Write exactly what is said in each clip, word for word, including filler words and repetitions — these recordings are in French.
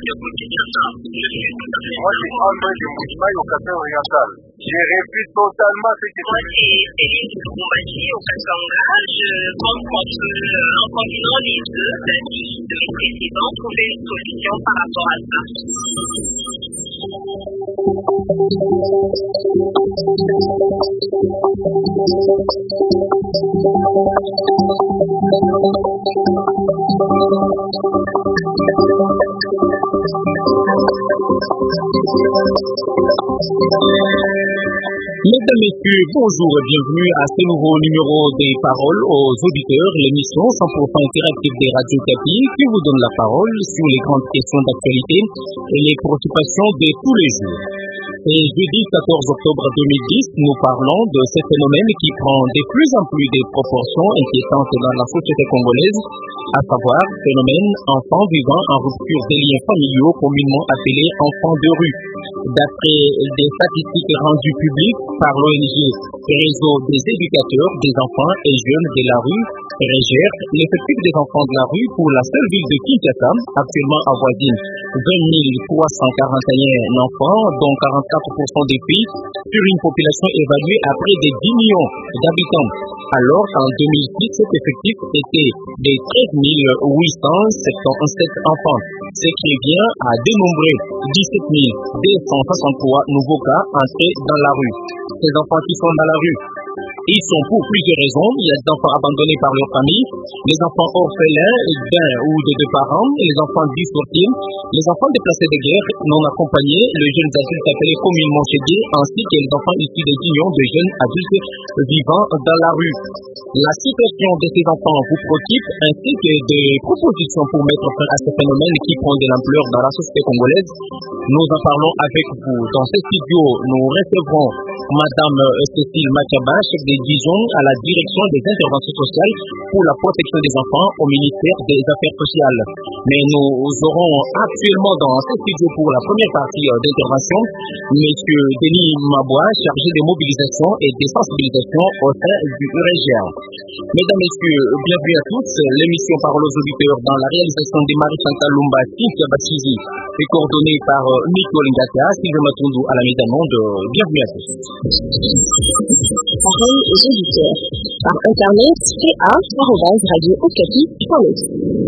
Moi, c'est André de Mouchimaï au Café Oriental. J'ai repris totalement ce que Moi, c'est Céline de Boumbachi au Kassanga. Je compte contre un continent les deux d'avis de mes présidents trouver une solution par rapport à ça. Mesdames, Messieurs, bonjour et bienvenue à ce nouveau numéro des paroles aux auditeurs, l'émission cent pour cent interactive des radios Kapi qui vous donne la parole sur les grandes questions d'actualité et les préoccupations de tous les jours. Et jeudi quatorze octobre deux mille dix, nous parlons de ce phénomène qui prend de plus en plus des proportions inquiétantes dans la société congolaise, à savoir phénomène enfants vivant en rupture des liens familiaux communément appelés enfants de rue. D'après des statistiques rendues publiques par l'O N G Réseau des éducateurs des enfants et jeunes de la rue, Régère, l'effectif des enfants de la rue pour la seule ville de Kinshasa, actuellement avoisine vingt mille trois cent quarante et un enfants, dont quarante-quatre pour cent des filles, sur une population évaluée à près de dix millions d'habitants. Alors qu'en deux mille six, cet effectif était de treize mille huit cent soixante-dix-sept enfants, ce qui revient à dénombrer dix-sept mille deux cent soixante-trois nouveaux cas entrés dans la rue. Ces enfants qui sont dans la rue, ils sont pour plusieurs raisons. Il y a des enfants abandonnés par leur famille, les enfants orphelins d'un ou de deux parents, les enfants dissortés, les enfants déplacés de guerre non accompagnés, les jeunes adultes appelés communément chégués, ainsi que les enfants issus des unions de jeunes adultes vivant dans la rue. La situation de ces enfants vous préoccupe, ainsi que des propositions pour mettre fin à ce phénomène qui prend de l'ampleur dans la société congolaise. Nous en parlons avec vous. Dans ce studio, nous recevrons Madame Cécile Machaba, chef de division à la direction des interventions sociales pour la protection des enfants au ministère des Affaires sociales. Mais nous aurons actuellement dans ce studio pour la première partie d'intervention Monsieur Denis Mabois, chargé de mobilisation et de sensibilisation au sein du U R G A. Mesdames, Messieurs, bienvenue à tous. L'émission Parole aux auditeurs dans la réalisation de Marie-Chantal Lumba, Cynthia Bachizi, est coordonnée par Nico Lingata, Sylvain Matundu à la mise en onde. Bienvenue à tous. Parole aux auditeurs par internet t a arobase radio okapi point net.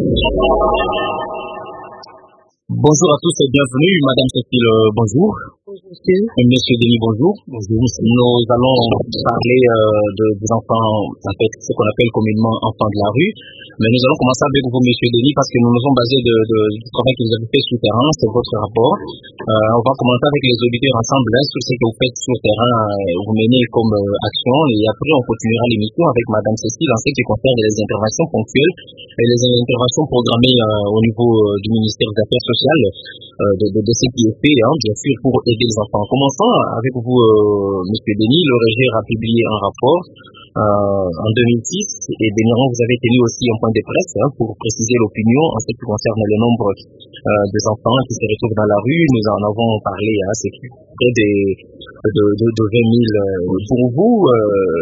Bonjour à tous et bienvenue. Madame Cécile, bonjour. Monsieur. Et Monsieur Denis, bonjour. Bonjour. Nous allons parler euh, de, des enfants, en fait, ce qu'on appelle communément enfants de la rue. Mais nous allons commencer avec vous, Monsieur Denis, parce que nous nous sommes basés de, de, du travail que vous avez fait sur le terrain, c'est votre rapport. Euh, on va commencer avec les auditeurs ensemble hein, sur ce que vous faites sur le terrain, euh, vous menez comme euh, action, et après on continuera l'émission avec Madame Cécile en ce qui concerne les interventions ponctuelles et les interventions programmées euh, au niveau euh, du ministère des Affaires sociales, euh, de, de, de ce qui est fait, hein, bien sûr, pour aider les enfants. Commençons avec vous, euh, Monsieur Denis. Le Régère a publié un rapport euh, en deux mille six et dernièrement vous avez tenu aussi un point de presse hein, pour préciser l'opinion en ce qui concerne le nombre euh, des enfants qui se retrouvent dans la rue. Nous en avons parlé, hein, c'est près de, de, de, de vingt mille. Pour vous, euh,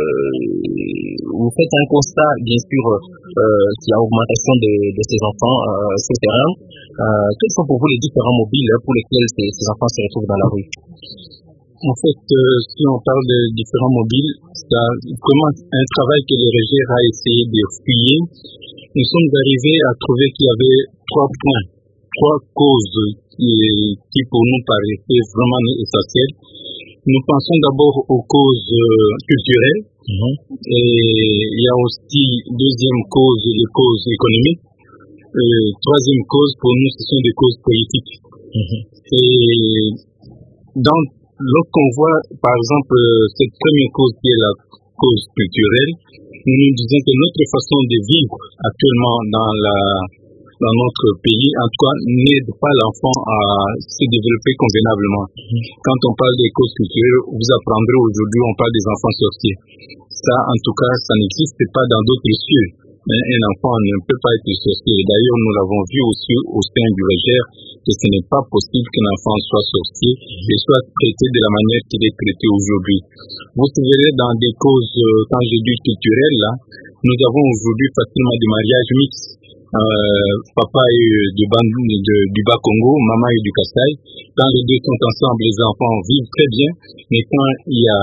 vous faites un constat, bien sûr, euh, qu'il y a augmentation de, de ces enfants euh, sur le terrain. Euh, quels sont pour vous les différents mobiles pour lesquels ces, ces enfants se retrouvent dans la rue? En fait, euh, si on parle de différents mobiles, ça commence un travail que le Régère a essayé de fouiller. Nous sommes arrivés à trouver qu'il y avait trois points, trois causes qui, qui pour nous paraissaient vraiment essentielles. Nous pensons d'abord aux causes euh, culturelles. Mm-hmm. Et il y a aussi deuxième cause, les causes économiques. Euh, troisième cause, pour nous, ce sont des causes politiques. Mm-hmm. Et donc, lorsqu'on voit, par exemple, cette première cause qui est la cause culturelle, nous nous disons que notre façon de vivre actuellement dans, la, dans notre pays, en tout cas, n'aide pas l'enfant à se développer convenablement. Mm-hmm. Quand on parle des causes culturelles, vous apprendrez aujourd'hui, on parle des enfants sorciers. Ça, en tout cas, ça n'existe pas dans d'autres cieux. Mais un enfant ne peut pas être sorcier. D'ailleurs, nous l'avons vu aussi au sein du Régère que ce n'est pas possible qu'un enfant soit sorcier et soit traité de la manière qu'il est traité aujourd'hui. Vous verrez dans des causes, quand je dis culturelles, là, nous avons aujourd'hui facilement des mariages mixtes. Euh, papa est du, bas, de, du bas Congo, maman est du Kasaï. Quand les deux sont ensemble, les enfants vivent très bien. Mais quand il y a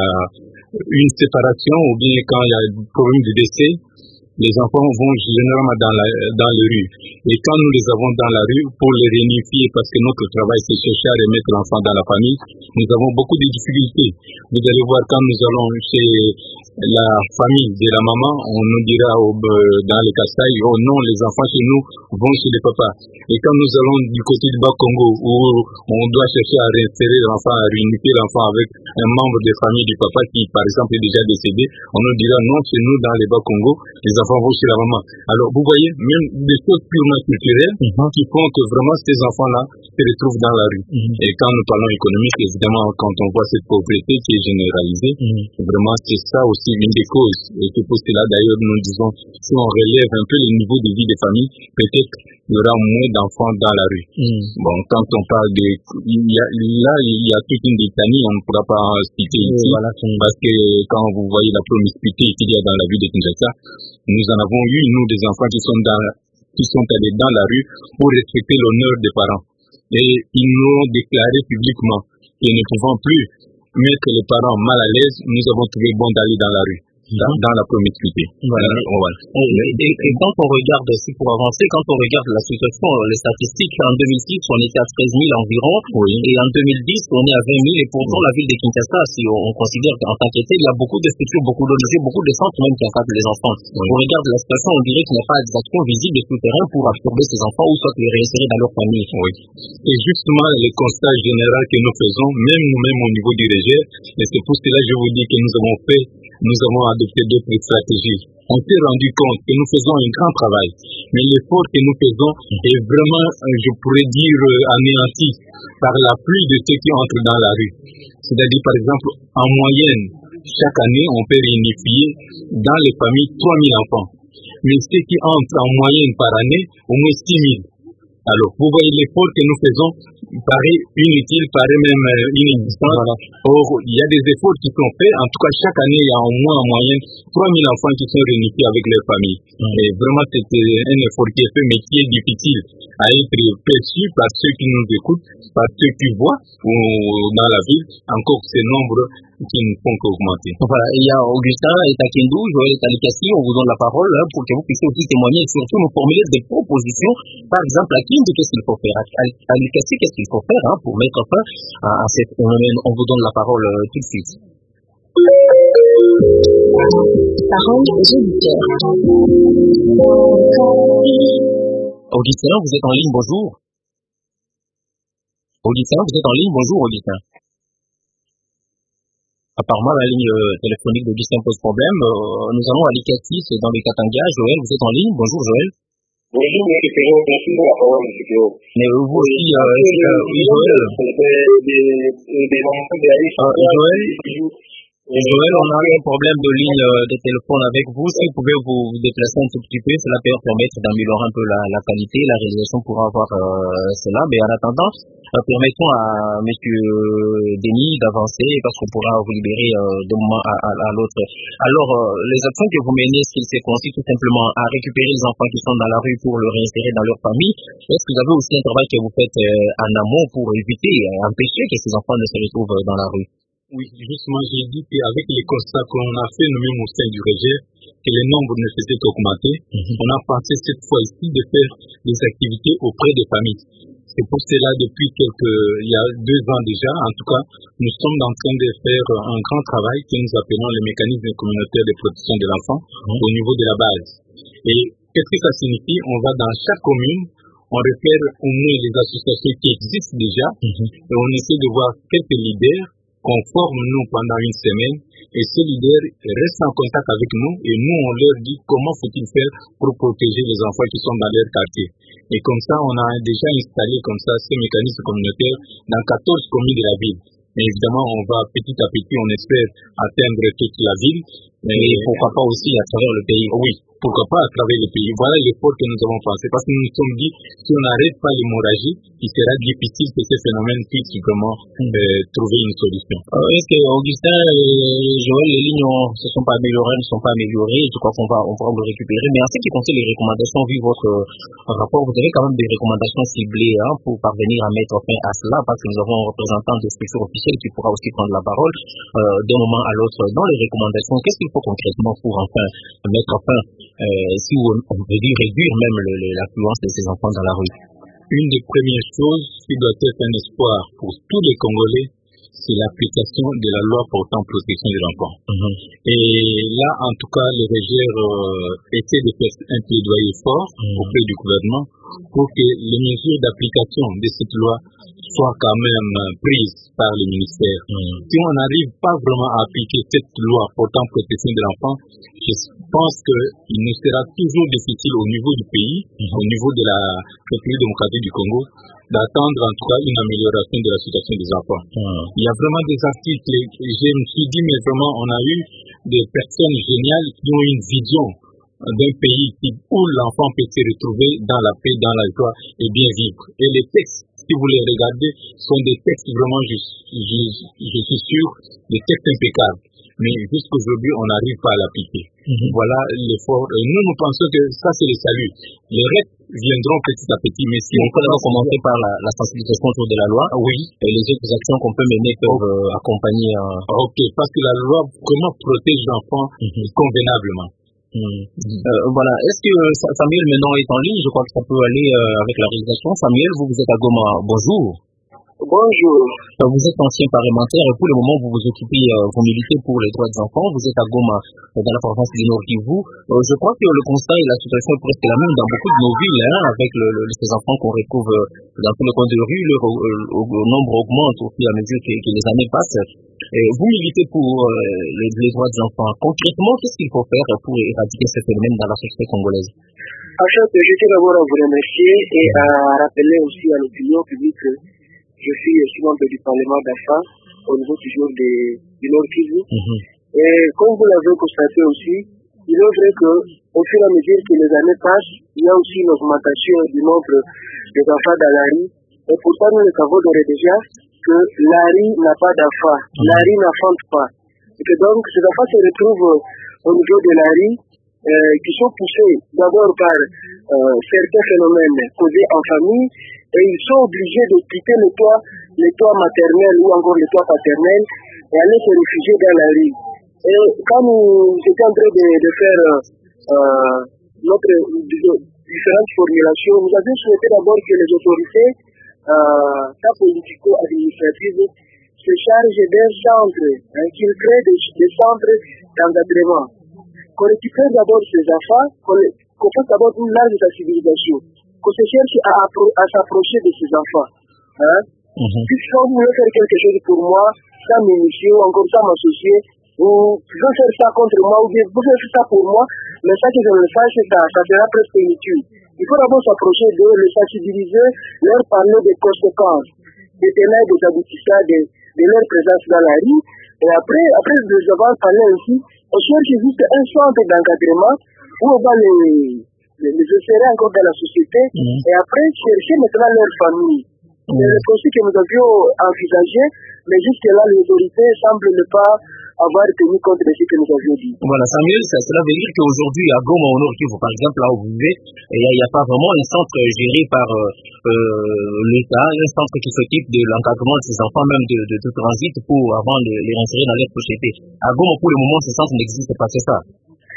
une séparation ou bien quand il y a un problème de décès, les enfants vont généralement dans, la, dans les rues. Et quand nous les avons dans la rue, pour les réunifier, parce que notre travail c'est chercher à remettre l'enfant dans la famille, nous avons beaucoup de difficultés. Vous allez voir, quand nous allons chez la famille de la maman, on nous dira au, dans les Kasaï, oh non, les enfants chez nous vont chez les papas. Et quand nous allons du côté du Bas-Congo, où on doit chercher à réinsérer l'enfant, à réunifier l'enfant avec un membre de famille du papa qui, par exemple, est déjà décédé, on nous dira non, chez nous, dans les Bas-Congo, les enfants vont chez la maman. Alors, vous voyez, même des choses purement culturelles mm-hmm. qui font que vraiment ces enfants-là se retrouvent dans la rue. Mm-hmm. Et quand nous parlons économique, évidemment, quand on voit cette pauvreté qui est généralisée, mm-hmm. vraiment, c'est ça aussi une des causes. Et c'est pour cela, d'ailleurs, nous disons, si on relève un peu le niveau de vie des familles, peut-être il y aura moins d'enfants dans la rue. Mm. Bon, quand on parle de... Il y a, là, il y a toute une litanie, on ne pourra pas citer mm, ici, voilà, parce que quand vous voyez la promiscuité qu'il y a dans la ville de Kinshasa, nous en avons eu, nous, des enfants qui sont, dans, qui sont allés dans la rue pour respecter l'honneur des parents. Et ils nous ont déclaré publiquement que ne pouvant plus mettre les parents mal à l'aise, nous avons trouvé bon d'aller dans la rue. Dans, dans la promiscuité. Voilà. Voilà. Et, et, et quand on regarde, si pour avancer, quand on regarde la situation, les statistiques, en deux mille six, on était à treize mille environ, oui. Et en deux mille dix, on est à vingt mille, et pourtant oui. La ville de Kinshasa, si on, on considère qu'en tant qu'État, il y a beaucoup de structures, beaucoup de logés, beaucoup de centres même qui encadrent les enfants. Oui. On regarde la situation, on dirait qu'il n'y a pas d'action visible et souterrain pour absorber ces enfants ou soit les réinsérer dans leur famille. Oui. Et justement, le constat général que nous faisons, même nous-mêmes au niveau du Régé, et c'est pour cela que je vous dis que nous avons fait nous avons adopté d'autres stratégies. On s'est rendu compte que nous faisons un grand travail, mais l'effort que nous faisons est vraiment, je pourrais dire, anéanti par la pluie de ceux qui entrent dans la rue. C'est-à-dire, par exemple, en moyenne, chaque année, on peut réunifier dans les familles trois mille enfants. Mais ceux qui entrent en moyenne par année, au moins six mille. Alors, vous voyez l'effort que nous faisons paraît inutile, paraît même euh, inexistant. Voilà. Or, il y a des efforts qui sont faits. En tout cas, chaque année, il y a au moins en moyenne trois mille enfants qui sont réunifiés avec leur famille. Mmh. Et vraiment, c'est un effort qui est fait, mais qui est difficile à être perçu par ceux qui nous écoutent, par ceux qui voient ou, dans la ville. Encore ces nombres qui ne font qu'augmenter. Voilà, il y a Augustin et Takendou, Joël et Talikassi, on vous donne la parole hein, pour que vous puissiez aussi témoigner et surtout nous formuler des propositions. Par exemple, à Kindu, qu'est-ce qu'il faut faire? À Talikassi, qu'est-ce qu'il faut faire hein, pour mettre fin à, à cette phénomène? On vous donne la parole euh, tout de suite. Parole aux auditeurs. Augustin, vous êtes en ligne, bonjour. Augustin, vous êtes en ligne, bonjour Augustin. Apparemment, la ligne euh, téléphonique d'Augustin pose problème. Euh, nous allons à Likati, c'est dans le Katanga. Joël, vous êtes en ligne. Bonjour Joël. Bonjour, merci pour la parole, monsieur. Mais vous aussi, euh, euh, oui, Joël. Euh, Joël, Joël, on a un problème de ligne euh, de téléphone avec vous. Si vous pouvez vous, vous déplacer un tout petit peu, cela peut permettre d'améliorer un peu la, la qualité, la réalisation pour avoir euh, cela. Mais en attendant, euh, permettons à M. Denis d'avancer parce qu'on pourra vous libérer euh, d'un moment à, à, à l'autre. Alors, euh, les actions que vous menez, est-ce qu'il se consiste tout simplement à récupérer les enfants qui sont dans la rue pour les réinsérer dans leur famille? Est-ce que vous avez aussi un travail que vous faites euh, en amont pour éviter, euh, empêcher que ces enfants ne se retrouvent dans la rue? Oui, justement, j'ai dit qu'avec les constats qu'on a fait nous-mêmes au sein du Régé, que les nombres ne faisaient qu'augmenter, mm-hmm. on a pensé cette fois-ci de faire des activités auprès des familles. C'est pour cela, depuis quelques, il y a deux ans déjà, en tout cas, nous sommes en train de faire un grand travail que nous appelons le mécanisme communautaire de protection de l'enfant mm-hmm. au niveau de la base. Et qu'est-ce que ça signifie? On va dans chaque commune, on repère au moins les associations qui existent déjà, mm-hmm. et on essaie de voir quelques leaders qu'on forme nous pendant une semaine et ces leaders restent en contact avec nous et nous on leur dit comment faut-il faire pour protéger les enfants qui sont dans leur quartier. Et comme ça on a déjà installé comme ça ces mécanismes communautaires dans quatorze communes de la ville. Mais évidemment on va petit à petit, on espère atteindre toute la ville Et pourquoi pas aussi à travers le pays. Oui, pourquoi pas à travers le pays. Voilà l'effort que nous avons pensé. Parce que nous nous sommes dit, si on n'arrête pas l'hémorragie, il sera difficile que ces phénomènes puissent vraiment euh, trouver une solution. Euh, Est-ce que Augustin et Joël, les lignes ne se sont pas améliorées, ne sont pas améliorées? Je crois qu'on va, on va le récupérer. Mais en ce qui concerne les recommandations, vu votre euh, rapport, vous avez quand même des recommandations ciblées hein, pour parvenir à mettre fin à cela, parce que nous avons un représentant de structure officielle qui pourra aussi prendre la parole euh, d'un moment à l'autre dans les recommandations. Qu'est-ce qu'il faut concrètement pour enfin mettre fin, euh, si on, on veut dire réduire même le, le, l'affluence de ces enfants dans la rue? Une des premières choses qui doit être un espoir pour tous les Congolais, c'est l'application de la loi portant protection de l'enfant. Mm-hmm. Et là, en tout cas, le Régère euh, essaie de faire un plaidoyer fort mm-hmm. auprès du gouvernement pour que les mesures d'application de cette loi soient quand même prises par le ministère. Mm-hmm. Si on n'arrive pas vraiment à appliquer cette loi portant protection de l'enfant, je pense qu'il nous sera toujours difficile au niveau du pays, mm-hmm. au niveau de la République démocratique du Congo, d'attendre en tout cas une amélioration de la situation des enfants. Mm. Il y a vraiment des articles, je me suis dit, mais vraiment, on a eu des personnes géniales qui ont une vision d'un pays où l'enfant peut se retrouver dans la paix, dans la joie et bien vivre. Et les textes, si vous les regardez, sont des textes vraiment, je, je, je suis sûr, des textes impeccables. Mais jusqu'aujourd'hui, on n'arrive pas à l'appliquer. Mm-hmm. Voilà l'effort. Et nous, nous pensons que ça, c'est le salut. Les restes viendront petit à petit. Mais si on peut d'abord commencer par la, la sensibilisation autour de la loi, oui, et les autres actions qu'on peut mener peuvent okay. euh, accompagner. Euh... Ok, parce que la loi, comment protège l'enfant mm-hmm. convenablement. Mm-hmm. Euh, voilà. Est-ce que Samuel maintenant est en ligne? Je crois que ça peut aller euh, avec la réalisation. Samuel, vous, vous êtes à Goma. Bonjour. Bonjour. Vous êtes ancien parlementaire et pour le moment vous vous occupez, euh, vous militez pour les droits des enfants. Vous êtes à Goma, euh, dans la province du Nord Kivu. Euh, je crois que le constat et la situation est presque la même dans beaucoup de nos villes, hein, avec le, le, ces enfants qu'on retrouve euh, dans tous les coins de rue. Le, euh, le nombre augmente au fur et à mesure que, que les années passent. Et vous militez pour euh, les, les droits des enfants. Concrètement, qu'est-ce qu'il faut faire pour éradiquer ce phénomène dans la société congolaise? En fait, je tiens d'abord à vous remercier et à rappeler aussi à l'opinion publique. Je suis aussi membre du Parlement d'Afrique au niveau toujours de, du Nord Kivu. Mm-hmm. Et comme vous l'avez constaté aussi, il est vrai qu'au fur et à mesure que les années passent, il y a aussi une augmentation du nombre des enfants dans la rue. Et pourtant, nous le savons d'ores déjà que la rue n'a pas d'enfants. Mm-hmm. La rue n'enfante pas. Et que donc, ces enfants se retrouvent au niveau de la rue euh, qui sont poussés d'abord par euh, certains phénomènes causés en famille. Et ils sont obligés de quitter le toit, le toit maternel ou encore le toit paternel et aller se réfugier dans la rue. Et quand nous étions en train de, de faire euh, notre différentes formulations, nous avions souhaité d'abord que les autorités, euh, tant politico-administratives, se chargent d'un centre, hein, qu'ils créent des, des centres d'encadrement. Qu'on récupère d'abord ces enfants, qu'on, qu'on fasse d'abord une large sensibilisation. Qu'on se cherche à, à s'approcher de ces enfants. Hein? Mm-hmm. Puisque quand vous voulez faire quelque chose pour moi, sans m'initier ou encore sans m'associer, vous pouvez faire ça contre moi ou bien vous pouvez faire ça pour moi, mais ça que je le fasse, ça, ça sera presque inutile. Il faut d'abord s'approcher d'eux, les sensibiliser, leur parler des conséquences, des tenants et des aboutissants de, de leur présence dans la rue. Et après, après de les avoir parlé ainsi, on cherche juste un centre d'encadrement où on va les... les insérer encore dans la société mmh. et après chercher maintenant leur famille. Mmh. C'est le processus que nous avions envisagé, mais jusque-là, les autorités semblent ne pas avoir tenu compte de ce que nous avions dit. Voilà, Samuel, ça, cela veut dire qu'aujourd'hui, à Goma, au Nord Kivu, par exemple, là où vous vivez, il n'y a, a pas vraiment un centre géré par euh, euh, l'État, un centre qui s'occupe de l'encadrement de ces enfants, même de, de, de transit, pour avant de les insérer dans leur société. À Goma, pour le moment, ce centre n'existe pas, c'est ça?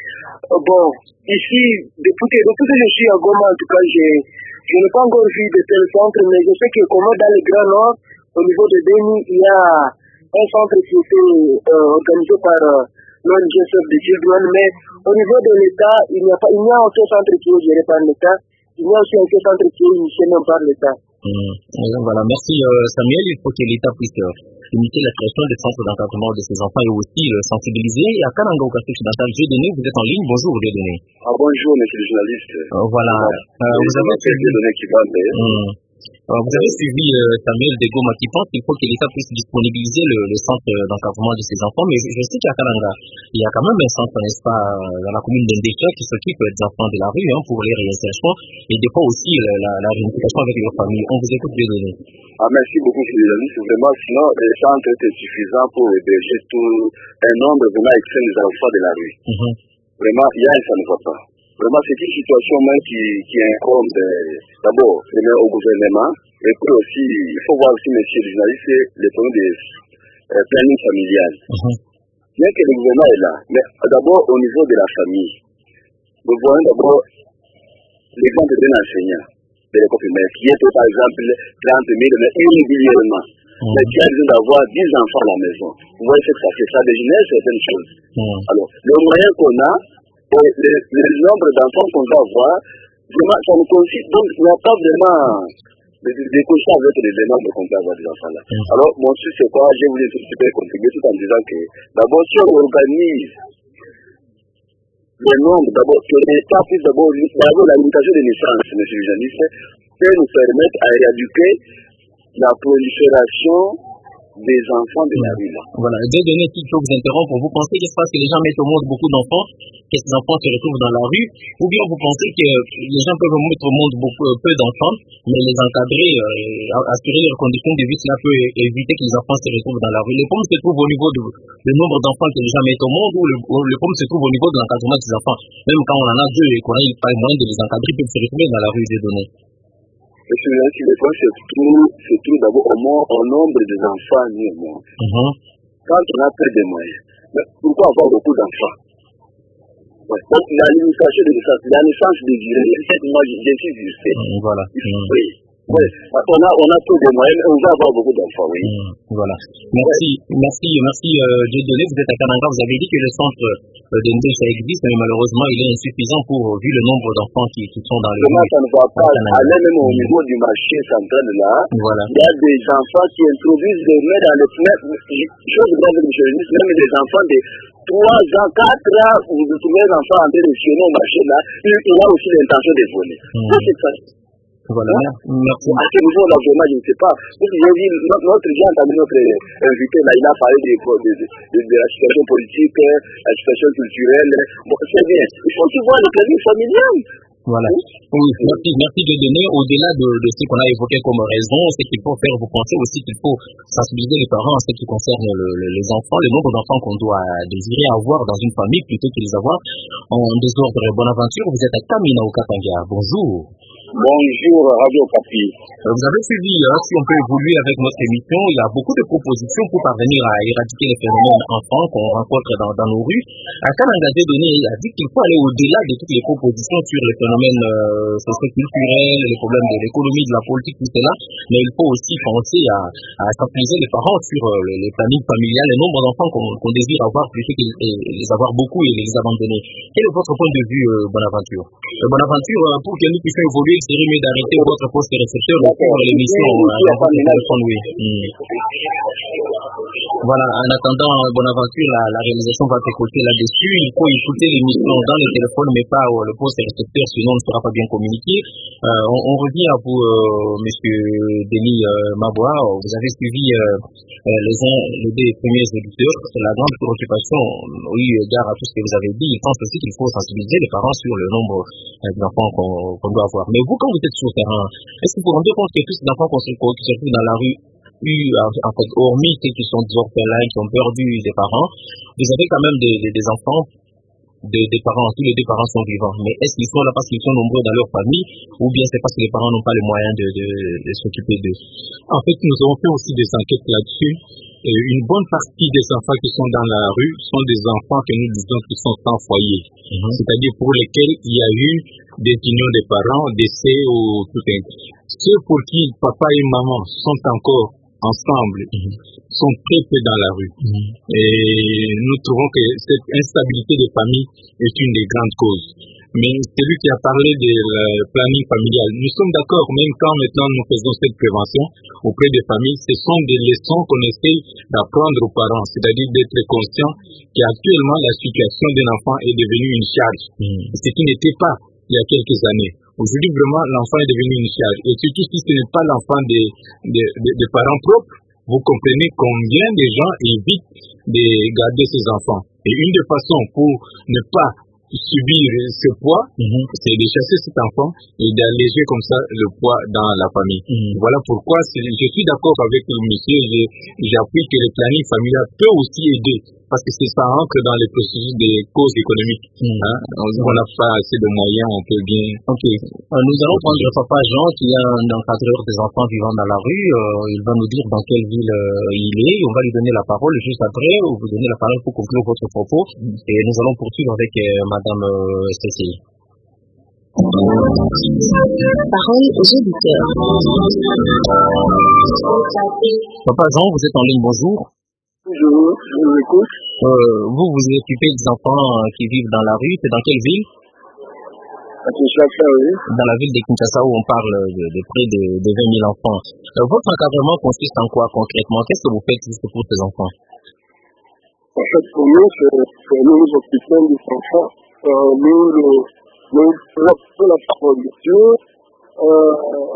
Bon, ici, depuis que, depuis que je suis à Goma, en tout cas, je, je n'ai pas encore vu de tel centre, mais je sais que comme dans le Grand Nord, au niveau de Beni, il y a un centre qui a été euh, organisé par euh, l'O N G Save the Children, mais au niveau de l'État, il n'y a pas, il n'y a aucun centre qui est géré par l'État, il n'y a aussi aucun centre qui est initié même par l'État. Mmh. Voilà, merci euh, Samuel, il faut que l'État puisse euh, limiter la création des centres d'encadrement de ces enfants et aussi euh, sensibiliser. Et à Kananga, au quartier occidental, Dieudonné, vous êtes en ligne. Bonjour Dieudonné. Ah, bonjour, monsieur le journaliste. Euh, voilà. Euh, vous avez fait des données qui valent. Mmh. Alors, vous avez suivi euh, Samuel Degoma qui pense qu'il faut que l'État puisse disponibiliser le, le centre d'encadrement de ses enfants, mais je, je sais qu'à Kananga, il y a quand même un centre, n'est-ce pas, dans la commune d'Indécha qui s'occupe des enfants de la rue hein, pour les réinsertions et des fois aussi la, la, la réunification avec leur famille. On vous écoute, désolé. Ah, merci beaucoup, Fidèle. C'est vraiment, sinon, les centres étaient suffisants pour héberger tout un nombre vraiment extrême des enfants de la rue. Mm-hmm. Vraiment, il y a un, ça ne va pas. Vraiment, c'est une situation même qui, qui incombe euh, d'abord au gouvernement, et puis aussi, il faut voir aussi, monsieur le journaliste, les problèmes de euh, planning familial. Mm-hmm. Bien que le gouvernement est là, mais d'abord au niveau de la famille, nous voyons d'abord l'exemple d'un enseignant de l'école primaire qui est par exemple trente mille, mais irrégulièrement. Mm-hmm. Mais qui a besoin d'avoir dix enfants à la maison. Vous voyez ce que ça fait, ça dégénère certaines choses. Mm-hmm. Alors, le moyen qu'on a, et le, le nombre d'enfants qu'on va avoir, vraiment, ça nous consiste. Donc, il n'y a pas vraiment de décocher avec les, les nombres qu'on peut avoir des enfants là. Mm-hmm. Alors, mon souci, c'est quoi? J'ai voulu super contribuer tout en disant que, d'abord, si on organise le nombre, d'abord, que l'État puisse d'abord, d'abord la limitation des naissances, M. le journaliste, peut nous permettre à éradiquer la prolifération des enfants de la rue. Voilà, deux données qui peuvent vous interrompre. Vous pensez qu'il se passe que les gens mettent au monde beaucoup d'enfants, que ces enfants se retrouvent dans la rue, ou bien vous pensez que les gens peuvent mettre au monde beaucoup, peu d'enfants, mais les encadrer, euh, assurer leurs conditions de vie, cela peut éviter que les enfants se retrouvent dans la rue. Le problème se trouve au niveau du nombre d'enfants que les gens mettent au monde, ou le, le problème se trouve au niveau de l'encadrement des enfants. Même quand on en a deux et qu'on a pas le moyen de les encadrer, ils peuvent se retrouver dans la rue des données. Et ce qui le point, c'est trouve d'abord au, moins, au nombre des enfants mis au monde. Mm-hmm. Quand on a peu de moyens, mais pourquoi avoir beaucoup d'enfants? Ouais. Donc la limitation de naissance, la naissance désirée, moi je suis du fait. Mm, voilà. Mm. Oui. Oui, on a, on a peu de moyens, on va avoir beaucoup d'enfants, oui. Mm, voilà. Merci, ouais. merci, merci, euh, Dieudonné. Vous êtes à Kananga, vous avez dit que le centre euh, de Ndécha existe, mais malheureusement, il est insuffisant pour, vu le nombre d'enfants qui, qui sont dans les rues. Ça ne va pas aller même au niveau du marché central là. Voilà. Il y a des enfants qui introduisent des mains dans les fenêtres. Chose grave, monsieur le ministre, même des enfants de trois ans, quatre ans, où vous trouvez un enfant en train de sionner au marché là, il a aussi l'intention de voler. Mm. C'est ça. Voilà, merci. À ce niveau-là, vraiment, je ne sais pas. J'ai dit, notre, notre j'ai entendu notre invité, là, il a parlé de, de, de, de, de la situation politique, la situation culturelle. Bon, c'est bien. Il faut aussi voir le planning familial. Voilà. Oui, merci, merci de donner au-delà de, de ce qu'on a évoqué comme raison, c'est qu'il faut faire, vous pensez aussi qu'il faut sensibiliser les parents en ce qui concerne le, le, les enfants, le nombre d'enfants qu'on doit désirer avoir dans une famille plutôt que les avoir en désordre. Bonne aventure, vous êtes à Kamina au Katanga. Bonjour. Bonjour Radio Papi. Vous avez suivi, hein, si on peut évoluer avec notre émission, il y a beaucoup de propositions pour parvenir à éradiquer les phénomènes enfants qu'on rencontre dans, dans nos rues. À Kananga Donné a dit qu'il faut aller au-delà de toutes les propositions sur les phénomènes euh, socio-culturels, les problèmes de l'économie, de la politique, tout cela, mais il faut aussi penser à, à sensibiliser les parents sur euh, les, les plannings familiales, le nombre d'enfants qu'on, qu'on désire avoir plutôt que les, les avoir beaucoup et les abandonner. Quel est votre point de vue, euh, Bonaventure euh, Bonaventure, euh, pour que nous puissions évoluer, il serait mieux d'arrêter votre poste de récepteur pour l'émission à la voix de téléphone, oui. Mm. Voilà, en attendant, Bonaventure, la, la réalisation va t'écouter là-dessus. Il faut écouter l'émission dans le téléphone, mais pas euh, le poste de récepteur, sinon on ne sera pas bien communiqué. Euh, on, on revient à vous, euh, monsieur Denis euh, Maboua. Vous avez suivi euh, les uns, les deux premiers auditeurs. La grande préoccupation, oui, égard à tout ce que vous avez dit, il pense aussi qu'il faut sensibiliser les parents sur le nombre euh, d'enfants qu'on, qu'on doit avoir. Mais vous, quand vous êtes sur le terrain, est-ce que vous vous rendez compte que tous ces enfants qui se retrouvent dans la rue, eu, en fait, hormis ceux qui sont des orphelins, qui ont perdu des parents, vous avez quand même des, des, des enfants, de, des parents, tous les deux parents sont vivants. Mais est-ce qu'ils sont là parce qu'ils sont nombreux dans leur famille, ou bien c'est parce que les parents n'ont pas les moyens de, de, de s'occuper d'eux? En fait, nous avons fait aussi des enquêtes là-dessus. Et une bonne partie des enfants qui sont dans la rue sont des enfants que nous disons qui sont sans foyer. Mm-hmm. C'est-à-dire pour lesquels il y a eu des unions des parents, décès ou tout un. Ceux pour qui papa et maman sont encore ensemble, mm-hmm. sont très peu dans la rue. Mm-hmm. Et nous trouvons que cette instabilité des familles est une des grandes causes. Mais celui qui a parlé de planning familial, nous sommes d'accord, même quand maintenant nous faisons cette prévention auprès des familles, ce sont des leçons qu'on essaie d'apprendre aux parents, c'est-à-dire d'être conscient qu'actuellement la situation d'un enfant est devenue une charge, mm. ce qui n'était pas il y a quelques années. Aujourd'hui, vraiment, l'enfant est devenu une charge. Et surtout si ce n'est pas l'enfant des, des, des, des parents propres, vous comprenez combien de gens évitent de garder ses enfants. Et une des façons pour ne pas subir ce poids, mm-hmm. c'est de chasser cet enfant et d'alléger comme ça le poids dans la famille. Mm-hmm. Voilà pourquoi je suis d'accord avec le monsieur, j'appuie que le planning familial peut aussi aider, parce que c'est ça ancre dans les processus des causes économiques. Mm-hmm. Hein? On n'a pas assez de moyens, on peut bien... Ok. Euh, nous allons prendre le papa Jean, qui est un encadreur des enfants vivant dans la rue. Euh, il va nous dire dans quelle ville euh, il est. On va lui donner la parole juste après, ou vous donner la parole pour conclure votre propos. Et nous allons poursuivre avec euh, Madame euh, Cécile. Parole aux auditeurs. Papa Jean, vous êtes en ligne, bonjour. Bonjour, je vous écoute. Euh, vous vous occupez des enfants qui vivent dans la rue, c'est dans quelle ville? À Kinshasa, oui. Dans la ville de Kinshasa, où on parle de, de près de, de vingt mille enfants. Euh, votre encadrement consiste en quoi concrètement? Qu'est-ce que vous faites juste pour ces enfants? En fait, pour nous, c'est, c'est nous nous occupons des enfants. Euh, nous, nous, nous faisons la parole de Dieu. Euh,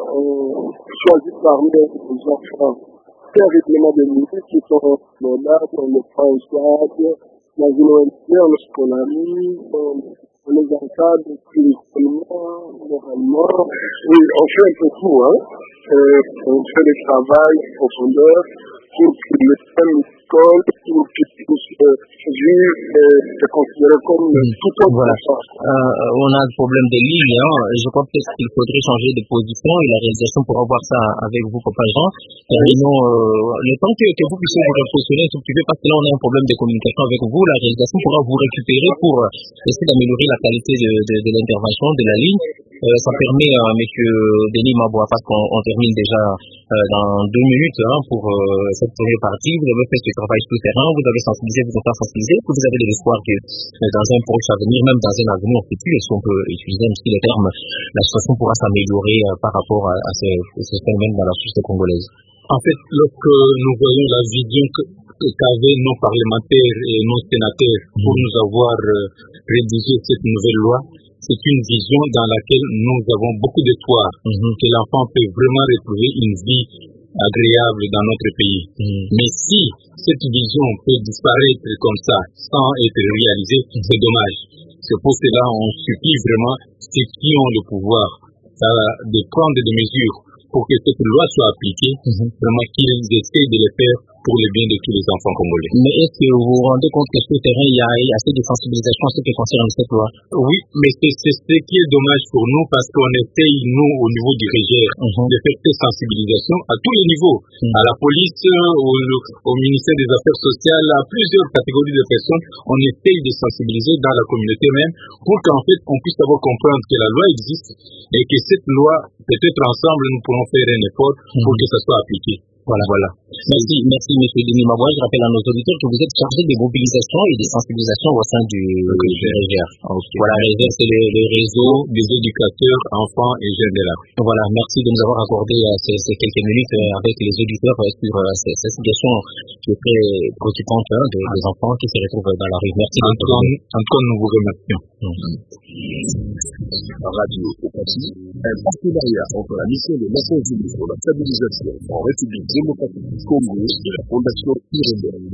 on choisit parmi les enfants terriblement de nous qui sont malades, on les prend en charge, dans une O N G, on les scolarise, on, on les encadre spirituellement, moralement. Oui, on fait un peu tout, hein. Euh, on fait des travail en profondeur pour que les femmes écoles, pour qu'ils puissent euh, vivre et se considérer comme oui. tout autre voilà. enfant. Euh, on a un problème de ligne, hein. Je crois peut-être qu'il faudrait changer de position et la réalisation pourra voir ça avec vous, Papa Jean. Terminons euh, le temps que, que vous puissiez vous repositionner un tout petit peu, parce que là on a un problème de communication avec vous. La réalisation pourra vous récupérer pour essayer d'améliorer la qualité de, de, de l'intervention, de la ligne. Euh, ça permet à euh, M. Denis Maboua, parce qu'on on termine déjà euh, dans deux minutes hein, pour euh, cette première partie. Vous avez fait ce travail tout-terrain, vous avez sensibilisé, vous n'êtes pas sensibilisé, que vous avez de l'espoir que euh, dans un proche avenir, même dans un avenir futur, si on peut utiliser aussi les termes, la situation pourra s'améliorer euh, par rapport à, à ce, ce phénomène dans la société congolaise. En fait, lorsque nous voyons la vision que, qu'avaient nos parlementaires et nos sénateurs pour mmh. nous avoir euh, rédigé cette nouvelle loi, c'est une vision dans laquelle nous avons beaucoup d'espoir mmh. que l'enfant peut vraiment retrouver une vie agréable dans notre pays. Mmh. Mais si cette vision peut disparaître comme ça, sans être réalisée, mmh. c'est dommage. C'est pour cela qu'on supplie vraiment ceux qui ont le pouvoir euh, de prendre des mesures pour que cette loi soit appliquée, mmh. vraiment qu'ils essaient de le faire pour le bien de tous les enfants congolais. Mais est-ce que vous vous rendez compte que sur le terrain, il y a assez de sensibilisation en ce qui concerne cette loi? Oui, mais c'est, c'est ce qui est dommage pour nous, parce qu'on essaye, nous, au niveau du Régère, mmh. de faire cette sensibilisation à tous les niveaux, mmh. à la police, au, au ministère des Affaires sociales, à plusieurs catégories de personnes. On essaye de sensibiliser dans la communauté même, pour qu'en fait, on puisse savoir comprendre que la loi existe et que cette loi, peut-être ensemble, nous pourrons faire un effort mmh. pour que ça soit appliqué. Voilà, voilà. Merci, merci, monsieur Denis Maboua. Je rappelle à nos auditeurs que vous êtes chargé de mobilisation et de sensibilisation au sein du Régère. Okay. Voilà, Régère, c'est le, le réseau des éducateurs, enfants et jeunes de la rue. Voilà, merci de nous avoir accordé euh, ces, ces quelques minutes euh, avec les auditeurs euh, sur euh, cette, cette situation qui est très préoccupante hein, des, des enfants qui se retrouvent dans la rue. Merci. Antoine, Antoine, nous vous remercions. Mmh. Radio Okapi, un partenariat entre la mission des Nations Unies pour la stabilisation en République démocratique du Congo et la Fondation Irène.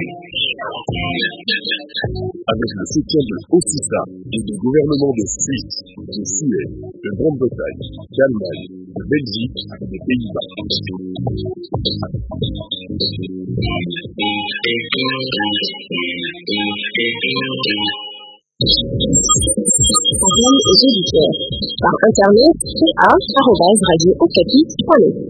Avec le soutien de l'OFISA et du gouvernement de Suisse, de Suède, de Grande-Bretagne, d'Allemagne, de Belgique et des Pays-Bas. Parole aux auditeurs. Par internet, c a arobase radio okapi point net.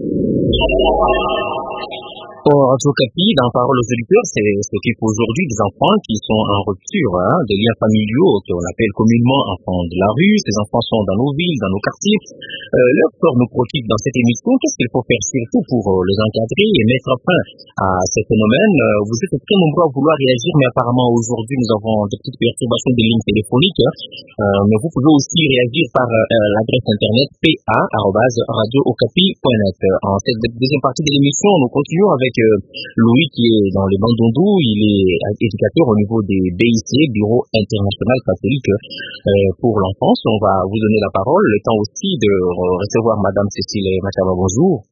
Pour Radio Okapi, dans Parole aux auditeurs, c'est s'occupe aujourd'hui des enfants qui sont en rupture hein, des liens familiaux qu'on appelle communément enfants de la rue. Ces enfants sont dans nos villes, dans nos quartiers. Euh, leur sort nous préoccupe dans cette émission. Qu'est-ce qu'il faut faire surtout pour euh, les encadrer et mettre fin à ces phénomènes? euh, Vous êtes très nombreux à vouloir réagir, mais apparemment aujourd'hui nous avons des petites perturbations des lignes téléphoniques. Hein. Euh, mais vous pouvez aussi réagir par euh, l'adresse internet p a arobase radio okapi point net. En cette deuxième partie de l'émission, nous continuons avec euh, Louis qui est dans les Bandundu, il est éducateur au niveau des B I C, Bureau international catholique euh, pour l'enfance. On va vous donner la parole, le temps aussi de recevoir Madame Cécile Machaba. Bonjour.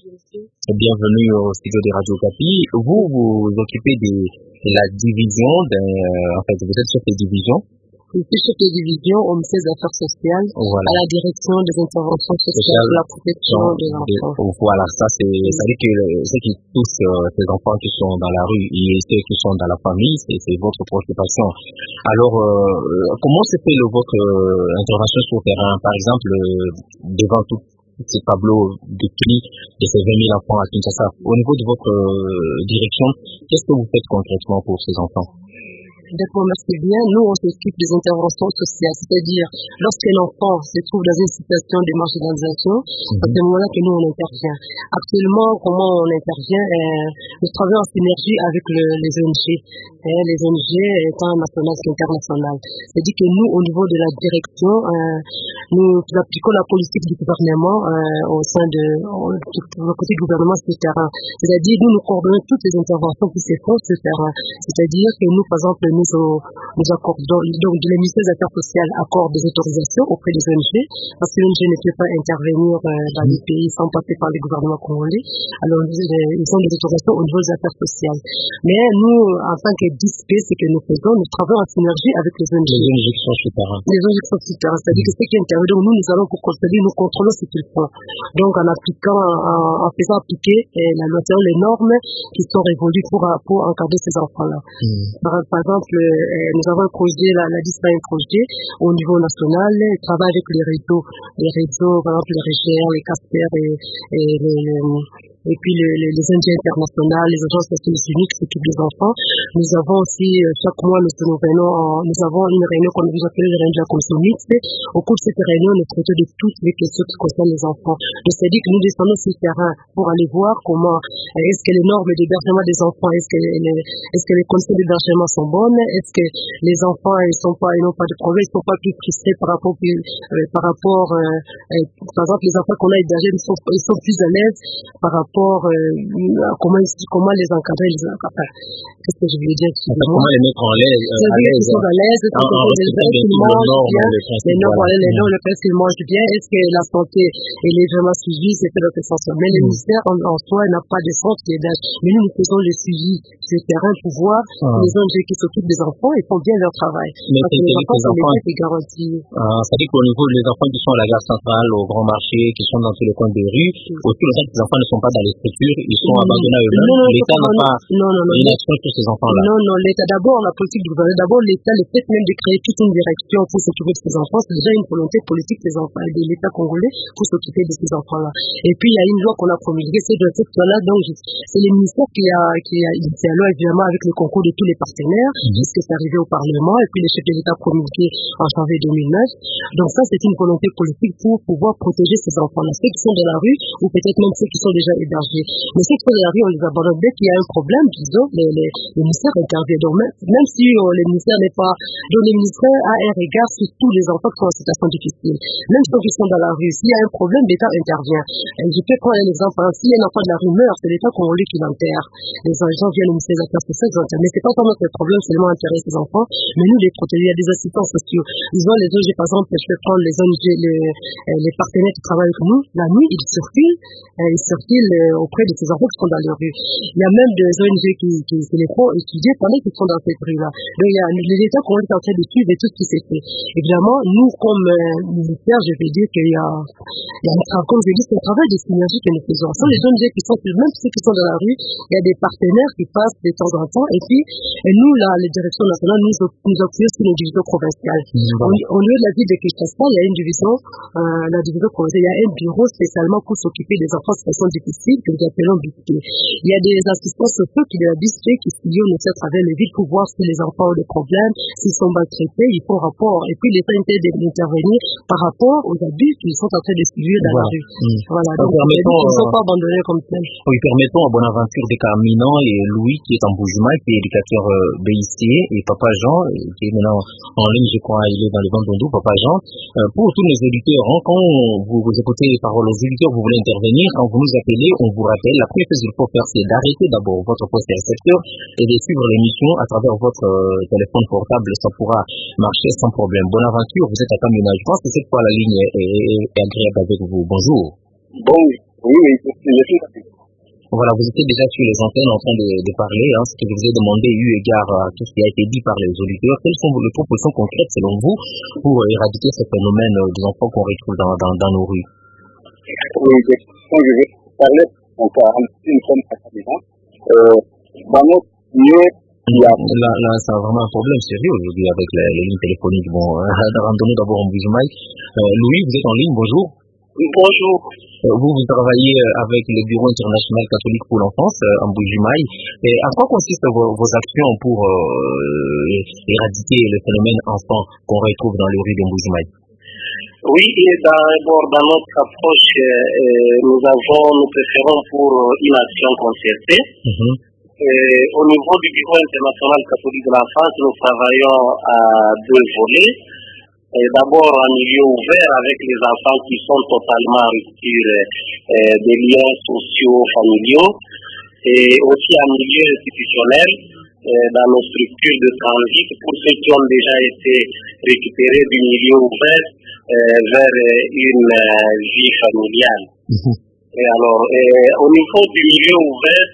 Bienvenue au studio de Radio Okapi. Vous vous occupez de la division, en fait vous êtes chef de division. Je suis chef de division au ministère des Affaires sociales, voilà, à la direction des interventions sociales pour la protection des enfants. Voilà, ça c'est, ça veut dire que ceux qui touchent euh, ces enfants qui sont dans la rue et ceux qui sont dans la famille, c'est, c'est votre préoccupation. Alors, euh, comment se fait le, votre euh, intervention sur le terrain, par exemple, euh, devant tout ces tableaux de prix de ces vingt mille enfants à Kinshasa? Au niveau de votre euh, direction, qu'est-ce que vous faites concrètement pour ces enfants? D'accord, merci bien. Nous, on s'occupe des interventions sociales, c'est-à-dire lorsqu'un enfant se trouve dans une situation de marginalisation, mm-hmm. c'est à ce moment-là que nous, on intervient. Actuellement, comment on intervient euh, nous travaillons en synergie avec le, les O N G, euh, les O N G étant nationales et internationales. C'est-à-dire que nous, au niveau de la direction, euh, nous appliquons la politique du gouvernement euh, au sein de la politique du gouvernement sur le terrain. C'est-à-dire, nous, nous coordonnons toutes les interventions qui se font sur le terrain. C'est-à-dire que nous, par exemple, nous, nous accordons, donc le ministère des Affaires sociales accorde des autorisations auprès des O N G, parce que l'O N G ne peut pas intervenir euh, dans les pays sans passer par le gouvernement congolais. Alors, ils ont des autorisations au niveau des affaires sociales. Mais nous, en tant que D I S P, ce que nous faisons, nous travaillons en synergie avec les O N G. Les O N G qui sont sur le terrain. Les O N G qui sont sur le terrain. C'est-à-dire que ceux qui interviennent, donc nous, nous allons pour contrôler, nous contrôlons ce qu'ils font. Donc, en appliquant, en, en faisant appliquer eh, la loi, les normes qui sont révolues pour, pour encadrer ces enfants-là. Mmh. Par, par exemple, euh, nous avons un projet, la, la D I S P a un projet au niveau national, il travaille avec les réseaux, les réseaux, par exemple, les R G R, les Casper et, et les, les et puis les, les, les Indiens internationales, les agences des Nations Unies qui s'occupent des enfants. Nous avons aussi, chaque mois, nous, nous, venons en, nous avons une réunion qu'on nous appelle la réunion de la commission mixte. Au cours de cette réunion, nous traitons de toutes les questions qui concernent les enfants. C'est-à-dire que nous descendons sur le terrain pour aller voir comment, est-ce que les normes d'hébergement des enfants, est-ce que les, est-ce que les conditions d'hébergement sont bonnes, est-ce que les enfants, ils sont pas, ils n'ont pas de problème, ils sont pas plus frustrés par rapport, euh, par rapport, euh, euh, par exemple, les enfants qu'on a hébergés, ils sont, ils sont plus à l'aise par rapport Pour, euh, comment, comment les encadrer, les encadrer. Qu'est-ce que je veux dire? Comment les mettre en l'aise, euh, à l'aise, ils sont à l'aise, est-ce qu'ils mangent bien, les normes, les normes, le fait qu'ils mangent bien, est-ce que la santé, elle est vraiment suivie, c'est très essentiel. Mais le ministère en, en soi n'a pas de centre d'âge. Mais nous, nous faisons le suivi sur le terrain pour voir ah. les O N G qui s'occupent des enfants, ils font bien leur travail. Mais parce que les enfants, c'est les qui garantissent. Ah, ça dit qu'au niveau des enfants qui sont à la gare centrale, au grand marché, qui sont dans tous les coins des rues, mm. aussi le fait que les enfants ne sont pas dans les structures, ils sont mmh. abandonnés à eux-mêmes. Non, non, L'État n'a pas non, non, non, une action sur ces enfants-là. Non, non, l'État, d'abord, la politique du gouvernement, d'abord, l'État, le fait même de créer toute une direction pour s'occuper de ces enfants, c'est déjà une volonté politique des enfants, de l'État congolais pour s'occuper de ces enfants-là. Et puis, il y a une loi qu'on a promulguée, c'est de cette loi-là, donc, c'est le ministère qui a, qui a initié la loi, évidemment, avec le concours de tous les partenaires, mmh. puisque c'est arrivé au Parlement, et puis les chefs de l'État promulgués en janvier deux mille neuf. Donc, ça, c'est une volonté politique pour pouvoir protéger ces enfants-là, ceux qui sont dans la rue, ou peut-être même ceux qui sont déjà hébergés. Mais ceux qui sont dans la rue, on les abandonne. Dès qu'il y a un problème, disons, les, les, le ministère intervient. Donc, même, même si euh, le ministère n'est pas, donc le ministère a un regard sur tous les enfants qui sont en situation difficile. Même ceux qui sont dans la rue, s'il y a un problème, l'État intervient. Et je peux prendre un exemple. Hein, si un enfant de la rue meurt, c'est l'État congolais qui l'enterre. Les agents viennent au ministère des Affaires sociales, ils enterrent. Mais c'est pas vraiment ce problème, c'est seulement enterrer ces enfants. Mais nous, les protéger, il y a des assistants sociaux. Disons, les O N G, par exemple, je peux prendre les O N G, les, les partenaires qui travaillent avec nous. La nuit, ils circulent, ils circulent auprès de ces enfants qui sont dans la rue. Il y a même des O N G qui, qui, qui les font étudier pendant qu'ils sont dans cette rue-là. Donc, il y a l'État qu'on est en train de suivre et tout ce qui s'est fait. Évidemment, nous, comme euh, militaires, je vais dire qu'il y a, il y a un travail, comme je dis, c'est un travail de synergie que nous faisons. Ce sont les O N G qui sont, même ceux qui sont dans la rue, il y a des partenaires qui passent de temps en temps. Et puis, et nous, là, les directions nationales, nous, nous appuyons sur les divisions provinciales. Mmh. Au, au lieu de la ville de Kinshasa, il y a une division, euh, la division provinciale, il y a un bureau spécialement pour s'occuper des enfants en situation difficile, que nous appelons B I T. Il y a des assistants sociaux qui de la district qui sillonnent aussi à travers les villes pour voir si les enfants ont des problèmes, s'ils sont mal traités, ils font rapport. Et puis l'État intègre d'intervenir par rapport aux abus qu'ils sont en train de subir dans voilà. la rue. Mmh. Voilà. Donc, ils ne sont pas abandonnés comme tel. Oui, permettons à Bonaventure Descarminant et Louis qui est en Boujuma, qui est éducateur euh, B I C, et Papa Jean, qui est maintenant en ligne, je crois, il est dans le Bandundu, Papa Jean. Euh, pour tous les auditeurs, hein, quand vous, vous écoutez les paroles aux auditeurs, vous voulez intervenir, quand vous nous appelez on vous rappelle, la première chose qu'il faut faire, c'est d'arrêter d'abord votre poste récepteur et de suivre l'émission à travers votre euh, téléphone portable. Ça pourra marcher sans problème. Bonne aventure, vous êtes à Kamina. Je pense que cette fois, la ligne est, est, est agréable avec vous. Bonjour. Bon, oui, oui, je suis Voilà, vous étiez déjà sur les antennes en train de, de parler, hein, ce que je vous ai demandé eu égard à tout ce qui a été dit par les auditeurs. Quelles sont les propositions concrètes selon vous pour éradiquer ce phénomène des enfants qu'on retrouve dans, dans, dans nos rues? Oui, quand je vais parler, on a une forme de euh, dans notre milieu, il y a... Là, là, c'est vraiment un problème sérieux aujourd'hui avec les, les lignes téléphoniques. Bon, euh, randonnée d'abord en Bujumaï. Euh, Louis, vous êtes en ligne, bonjour. Bonjour. Vous, vous travaillez avec le Bureau international catholique pour l'enfance en Bujumaï. Et à quoi consistent vos, vos actions pour euh, éradiquer le phénomène enfant qu'on retrouve dans les rues de Bujumaï? Oui, d'abord dans notre approche, euh, nous avons, nous préférons pour une action concertée. Mm-hmm. Euh, au niveau du Bureau international catholique de l'enfance, nous travaillons à deux volets. Et d'abord en milieu ouvert avec les enfants qui sont totalement en rupture euh, des liens sociaux, familiaux, et aussi en milieu institutionnel, euh, dans nos structures de transit, pour ceux qui ont déjà été récupérés du milieu ouvert euh, vers une euh, vie familiale. Mmh. Et alors, euh, au niveau du milieu ouvert,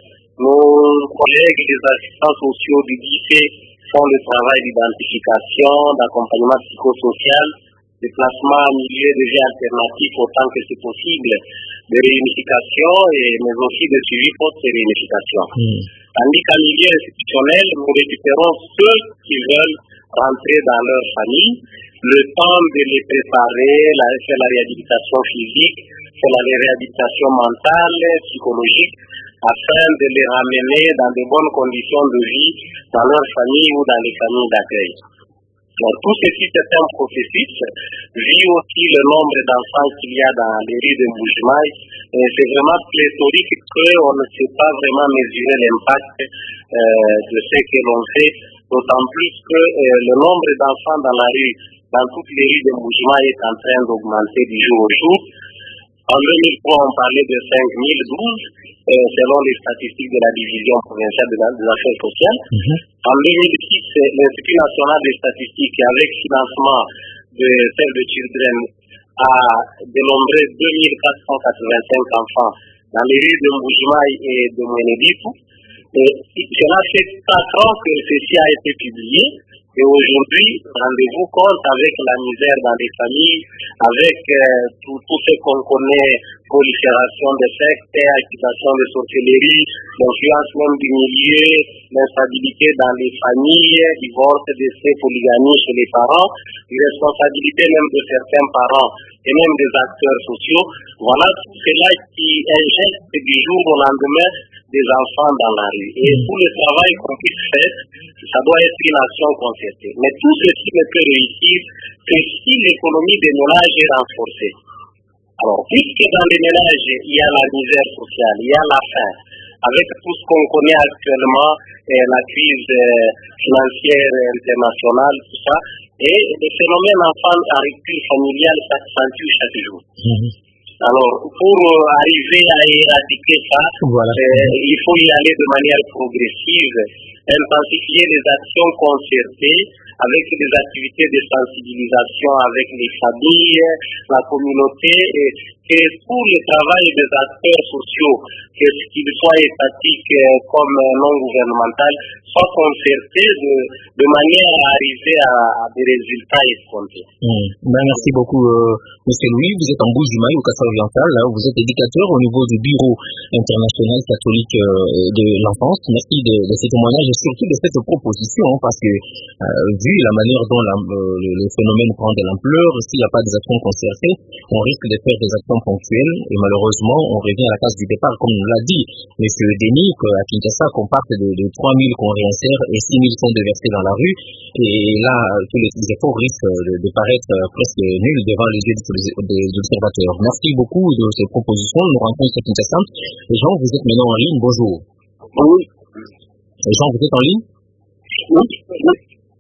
nos collègues, les assistants sociaux du lycée, font le travail d'identification, d'accompagnement psychosocial, de placement en milieu de vie alternatif autant que c'est possible, de réunification, et, mais aussi de suivi post-réunification. Mm. Tandis qu'en milieu institutionnel, nous récupérons ceux qui veulent rentrer dans leur famille, le temps de les préparer, la, faire la réhabilitation physique, faire la réhabilitation mentale, psychologique, afin de les ramener dans de bonnes conditions de vie dans leur famille ou dans les familles d'accueil. Donc tout ceci c'est un processus, vu aussi le nombre d'enfants qu'il y a dans les rues de Bujumaï, c'est vraiment pléthorique qu'on ne sait pas vraiment mesurer l'impact euh, de ce que l'on fait, d'autant plus que euh, le nombre d'enfants dans la rue, dans toutes les rues de Bujumaï est en train d'augmenter du jour au jour. En deux mille trois, on parlait de cinq mille douze, euh, selon les statistiques de la division provinciale de la, des affaires sociales. Mm-hmm. En deux mille six, l'Institut national des statistiques, avec financement de Save the Children, a dénombré deux mille quatre cent quatre-vingt-cinq enfants dans les rues de Bujumaï et de Mweneditu. Et cela fait quatre ans que ceci a été publié. Et aujourd'hui, rendez-vous compte avec la misère dans les familles, avec euh, tout, tout ce qu'on connaît, prolifération des sectes, accusation de sorcellerie, l'influence même du milieu, l'instabilité dans les familles, divorce, décès, polygamie chez les parents, l'irresponsabilité même de certains parents et même des acteurs sociaux. Voilà tout cela qui injecte du jour au lendemain des enfants dans la rue. Et pour le travail qu'on puisse faire, ça doit être une action concertée. Mais tout ceci ne peut réussir que si l'économie des ménages est renforcée. Alors, puisque dans les ménages, il y a la misère sociale, il y a la faim, avec tout ce qu'on connaît actuellement, eh, la crise eh, financière internationale, tout ça, et le phénomène enfant à rupture familiale s'accentue chaque jour. Mm-hmm. Alors, pour euh, arriver à éradiquer ça, voilà. euh, il faut y aller de manière progressive, intensifier les actions concertées avec des activités de sensibilisation avec les familles, la communauté, et que tout le travail des acteurs sociaux, que ce qu'ils soient étatiques comme non gouvernemental, soit concerté de, de manière à arriver à, à des résultats escomptés. Mmh. Ben, merci beaucoup, euh, M. Louis. Vous êtes en Bujumaï, au Kassai oriental. Là, vous êtes éducateur au niveau du Bureau international catholique euh, de l'enfance. Merci de, de ces témoignages et surtout de cette proposition, hein, parce que euh, vu la manière dont la, euh, le, le phénomène prend de l'ampleur, s'il n'y a pas des actions concertées, on risque de faire des actions ponctuelles et malheureusement, on revient à la case du départ, comme on l'a dit. M. Denis, à Kinshasa, qu'on parte de, de trois mille qu'on réinsère et six mille sont déversés dans la rue. Et là, tous les efforts risquent de, de paraître presque nuls devant les yeux des observateurs. Merci beaucoup de ces propositions. Nous rencontrons à Kinshasa. Jean, vous êtes maintenant en ligne. Bonjour. Oui. Jean, vous êtes en ligne? Oui.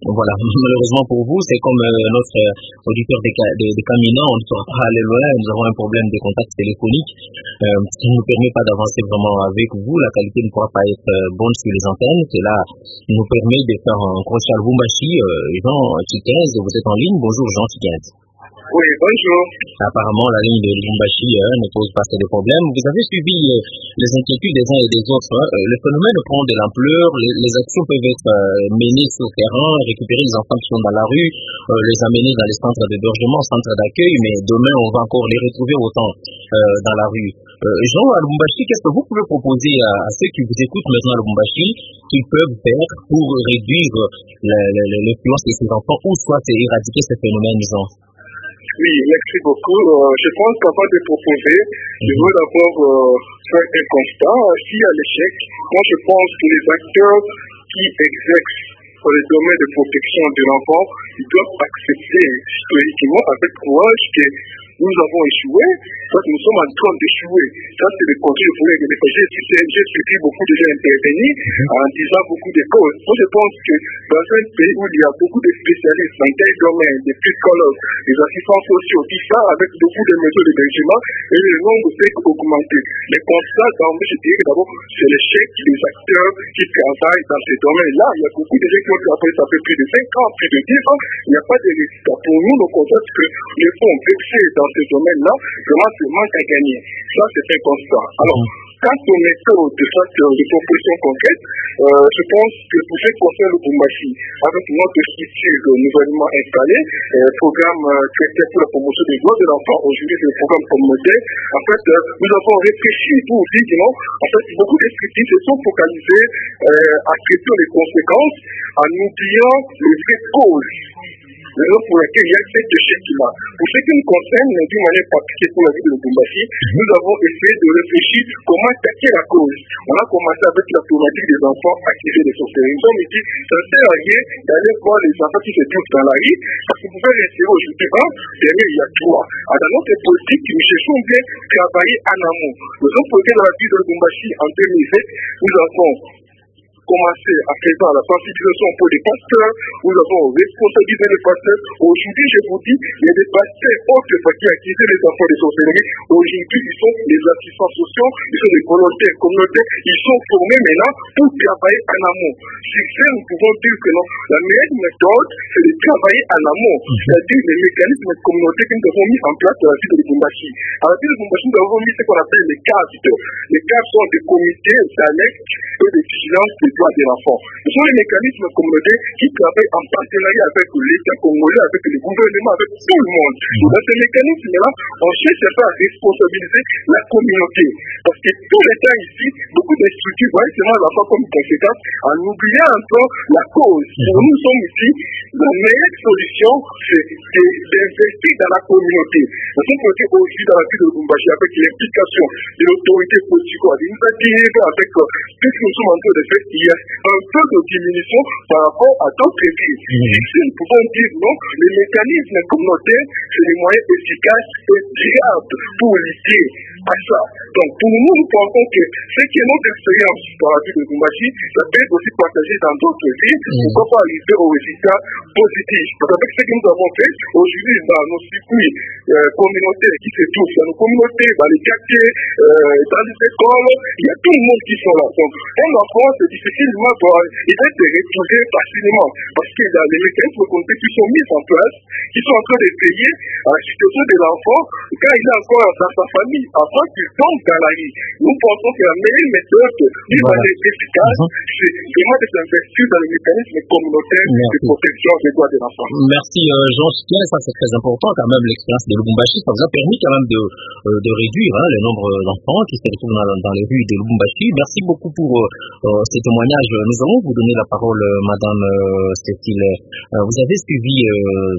Voilà, malheureusement pour vous, c'est comme euh, notre euh, auditeur des, des, des Camina, on ne pourra pas aller loin, nous avons un problème de contact téléphonique, euh, qui ne nous permet pas d'avancer vraiment avec vous, la qualité ne pourra pas être euh, bonne sur les antennes, cela nous permet de faire un crochet à Lubumbashi. euh, Jean Chiquinze, vous êtes en ligne, bonjour Jean Chiquinze. Oui, bonjour. Apparemment, la ligne de Lubumbashi euh, ne pose pas de problème. Vous avez suivi euh, les inquiétudes des uns et des autres. Hein. Euh, le phénomène prend de l'ampleur. Les, les actions peuvent être euh, menées sur le terrain, récupérer les enfants qui sont dans la rue, euh, les amener dans les centres d'hébergement, centres d'accueil, mais demain, on va encore les retrouver autant euh, dans la rue. Euh, Jean, à Lubumbashi, qu'est-ce que vous pouvez proposer à, à ceux qui vous écoutent maintenant à Lubumbashi qu'ils peuvent faire pour réduire l'influence de ces enfants ou soit éradiquer ce phénomène, Jean? Oui, merci beaucoup. Euh, je pense qu'avant de proposer, je veux d'abord euh, faire un constat. Si à l'échec, moi je pense que les acteurs qui exercent dans le domaine de protection de l'enfant, ils doivent accepter historiquement avec courage que nous avons échoué, parce que nous sommes en train d'échouer. Ça, c'est le côté de pouvoir gagner. J'ai expliqué beaucoup de gens intervenir en disant beaucoup de causes. Moi, je pense que dans un pays où il y a beaucoup de spécialistes dans tel domaine, des psychologues, des assistants sociaux, tout ça, avec beaucoup de mesures d'hébergement, et le nombre fait augmenter. Les constats, je dirais d'abord, c'est l'échec des acteurs qui travaillent dans ces domaines-là. Il y a beaucoup de gens qui ont travaillé, ça fait plus de cinq ans, plus de dix ans. Il n'y a pas de résultats. Pour nous, nous constatons que les fonds versés dans ce domaine-là, vraiment, c'est manque à gagner. Ça, c'est un constat. Alors, quant aux méthodes de cette de proposition concrète, euh, je pense que pour cette portion de Lubumbashi, avec notre structure nouvellement installée, euh, programme euh, traité pour la promotion des droits de l'enfant, aujourd'hui c'est le programme communautaire, en fait, euh, nous avons réfléchi pour dire que non, en fait, beaucoup de structures se sont focalisées euh, à traiter les conséquences en oubliant les vraies causes. Raison pour laquelle il y a cet échec-là. Pour ce qui nous concerne, d'une manière particulière pour la vie de Lubumbashi, nous avons essayé de réfléchir comment attaquer la cause. On a commencé avec la problématique des enfants activés des sorcelleries. Nous avons dit, ça ne sert à rien d'aller voir les enfants qui se trouvent dans la rue, parce que vous pouvez rester aujourd'hui un, derrière il y a trois. Alors, dans notre politique, nous cherchons bien travailler en amont. Nous avons posé dans la vie de Lubumbashi en deux mille sept, nous avons commencé à présent la sensibilisation pour les pasteurs, nous avons responsabilisé les pasteurs. Aujourd'hui, je vous dis, il y a des pasteurs autres qui acquittent les enfants des sorcelleries. Aujourd'hui, ils sont les assistants sociaux, ils sont les volontaires communautaires, ils sont formés maintenant pour travailler en amont. Sur ce, nous pouvons dire que non, la meilleure méthode, c'est de travailler en amont, c'est-à-dire les mécanismes communautaires que nous avons mis en place dans la ville de Lubumbashi. À la ville de Lubumbashi, nous avons mis ce qu'on appelle les C A S T. Les C A S T sont des comités d'alerte et de vigilance des droits de l'enfant. Ce sont les mécanismes communautaires qui travaillent en partenariat avec l'État congolais, avec le gouvernement, avec tout le monde. Dans ces mécanismes-là, on cherche à faire responsabiliser la communauté. Parce que tout le temps ici, beaucoup de structures voient seulement l'enfant comme conséquence en oubliant encore la cause. Pour nous, nous sommes ici, la meilleure solution, c'est d'investir dans la communauté. Nous sommes aussi aussi dans la ville de Lubumbashi avec l'implication de l'autorité politico-administrative, avec tout ce que nous sommes en train de faire. Il y a un peu de diminution par rapport à d'autres villes. Ici, nous pouvons dire non, les mécanismes communautaires, c'est les moyens efficaces et durables pour lutter à ça. Donc, pour nous, nous pensons que ce qui est notre expérience dans la ville de Lubumbashi, ça peut être aussi partagé dans d'autres villes. Pourquoi pas arriver aux résultats positifs? Parce qu'avec ce que nous avons fait aujourd'hui dans nos circuits euh, communautaires qui se trouvent dans nos communautés, dans les quartiers, euh, dans les écoles, il y a tout le monde qui sont là. Donc, un enfant, c'est difficilement, il va se retrouver facilement parce qu'il y a les mécanismes communautaires qui sont mis en place, qui sont en train de payer à la situation de l'enfant quand il est encore dans sa famille, avant qu'il tombe dans la rue. Nous pensons que la meilleure méthode d'une manière efficace, c'est vraiment de s'investir dans les mécanismes communautaires de protection des droits de l'enfant. Merci euh, Jean Chiquinze, ça c'est très important quand même, l'expérience de Lubumbashi, ça vous a permis quand même de, euh, de réduire hein, le nombre d'enfants qui se retrouvent dans, dans les rues de Lubumbashi. Merci beaucoup pour euh, ces témoignages. Nous allons vous donner la parole, euh, Madame euh, Cécile. Euh, vous avez suivi euh,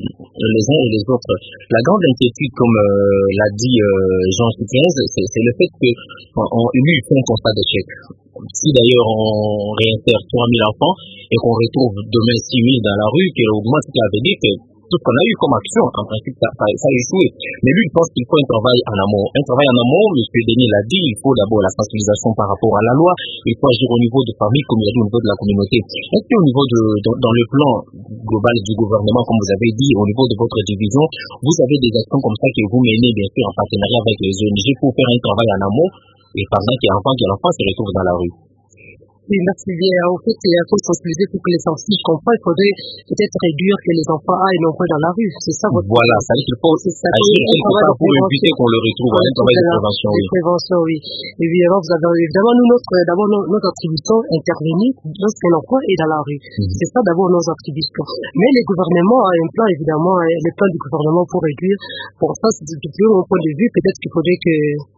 les uns et les autres. La grande inquiétude, comme euh, l'a dit euh, Jean Chiquinze, c'est le fait que on, on, lui, il fait un constat d'échec. Si d'ailleurs on réinsère trois mille enfants et qu'on retrouve demain six mille dans la rue, qu'il augmente, ce qui avait dit que tout ce qu'on a eu comme action, en principe, ça, ça, ça a échoué. Mais lui, il pense qu'il faut un travail en amont. Un travail en amont, M. Denis l'a dit, il faut d'abord la sensibilisation par rapport à la loi, il faut agir au niveau de famille, comme il a dit, au niveau de la communauté. Est-ce qu'au niveau de, de, dans le plan global du gouvernement, comme vous avez dit, au niveau de votre division, vous avez des actions comme ça que vous menez, bien sûr, en partenariat avec les O N G pour faire un travail en amont, et pendant qu'il y a l'enfant, que l'enfant se retrouve dans la rue? Oui, merci bien. En fait, il faut sensibiliser pour que les enfants, si je comprends, il faudrait peut-être réduire que les enfants aillent non pas dans la rue. C'est ça votre Voilà, ça veut dire qu'il faut agir quelque part pour éviter qu'on le retrouve. Un travail de prévention, oui. prévention, oui. Évidemment, vous avez, évidemment, nous, notre, d'abord, notre attribution intervenir lorsqu'un enfant est dans la rue. Mm-hmm. C'est ça d'abord nos attributions. Mais les gouvernements ont un plan, évidemment, le plan du gouvernement pour réduire. Pour ça, c'est depuis mon point de vue, peut-être qu'il faudrait que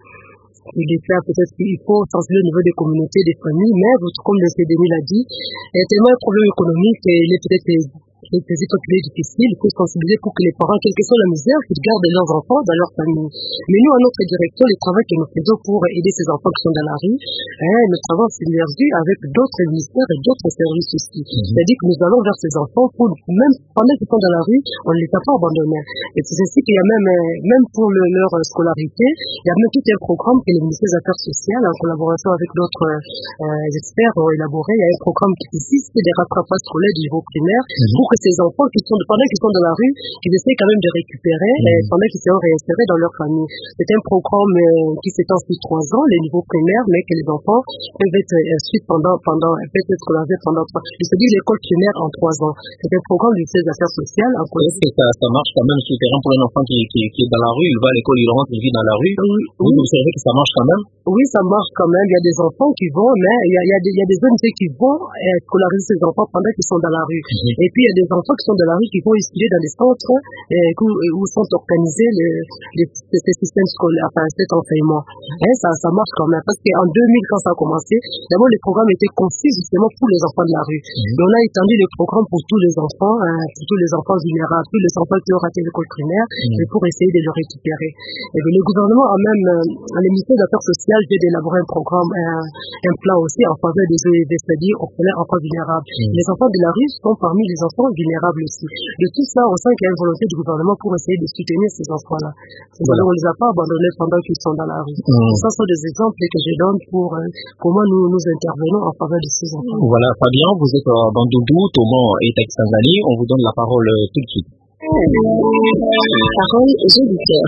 il est clair, peut-être qu'il faut sensibiliser au niveau des communautés, des familles, mais comme le C D M I l'a dit, il y a tellement un problème économique et il est peut-être les petits populaires difficiles, il faut sensibiliser pour que les parents, quelle que soit la misère, qu'ils gardent leurs enfants dans leur famille. Mais nous, à notre direction, les travaux que nous faisons pour aider ces enfants qui sont dans la rue, hein, nous travaillons en synergie avec d'autres ministères et d'autres services aussi. Mm-hmm. C'est-à-dire que nous allons vers ces enfants pour, même pendant qu'ils sont dans la rue, on ne les a pas abandonnés. Et c'est ainsi qu'il y a même, même pour le, leur scolarité, il y a même tout un programme que le ministère des Affaires sociales, en collaboration avec d'autres euh, experts, ont élaboré. Il y a un programme qui existe, des rattrapages scolaires du niveau primaire, mm-hmm. pour que ces enfants qui sont, pendant qu'ils sont dans la rue, qu'ils essaient quand même de récupérer, mmh. et pendant qu'ils seront réinsérés dans leur famille. C'est un programme euh, qui s'étend sur trois ans, les niveaux primaires, mais que les enfants peuvent être ensuite pendant, pendant, peuvent être scolarisés pendant trois. Je veux dire l'école primaire en trois ans. C'est un programme du ministère des Affaires sociales. Est-ce que ça, ça marche quand même sur le terrain pour un enfant qui, qui, qui est dans la rue, il va à l'école, il rentre, il vit dans la rue? Oui. Vous oui. observez que ça marche quand même? Oui, ça marche quand même. Il y a des enfants qui vont, mais il y a, il y a des, il y a des O N G qui vont euh, scolariser ces enfants pendant qu'ils sont dans la rue. Mmh. Et puis il y a des enfants qui sont dans la rue qui vont étudier dans des centres euh, où, où sont organisés les, les, les systèmes scolaires, enfin cet enseignement. Et ça, ça marche quand même. Parce qu'en deux mille, quand ça a commencé, d'abord le programme était conçu justement pour les enfants de la rue. Mmh. Et on a étendu le programme pour tous les enfants, hein, pour tous les enfants vulnérables, tous les enfants qui ont raté l'école primaire, mmh. et pour essayer de le récupérer. Et le gouvernement a même, euh, le ministère des Affaires sociales vient d'élaborer un programme, un, un plan aussi en faveur des O E V, c'est-à-dire orphelins, enfants vulnérables. Mmh. Les enfants de la rue sont parmi les enfants vulnérables aussi. De tout ça, on sent qu'il y a une volonté du gouvernement pour essayer de soutenir ces enfants-là. Voilà. On ne les a pas abandonnés pendant qu'ils sont dans la rue. Mmh. Ça sont des exemples que je donne pour euh, comment nous, nous intervenons en faveur de ces enfants. Voilà, Fabien, vous êtes à Bandundu, Thomas et Texangani. On vous donne la parole euh, tout de suite. Parole aux auditeurs.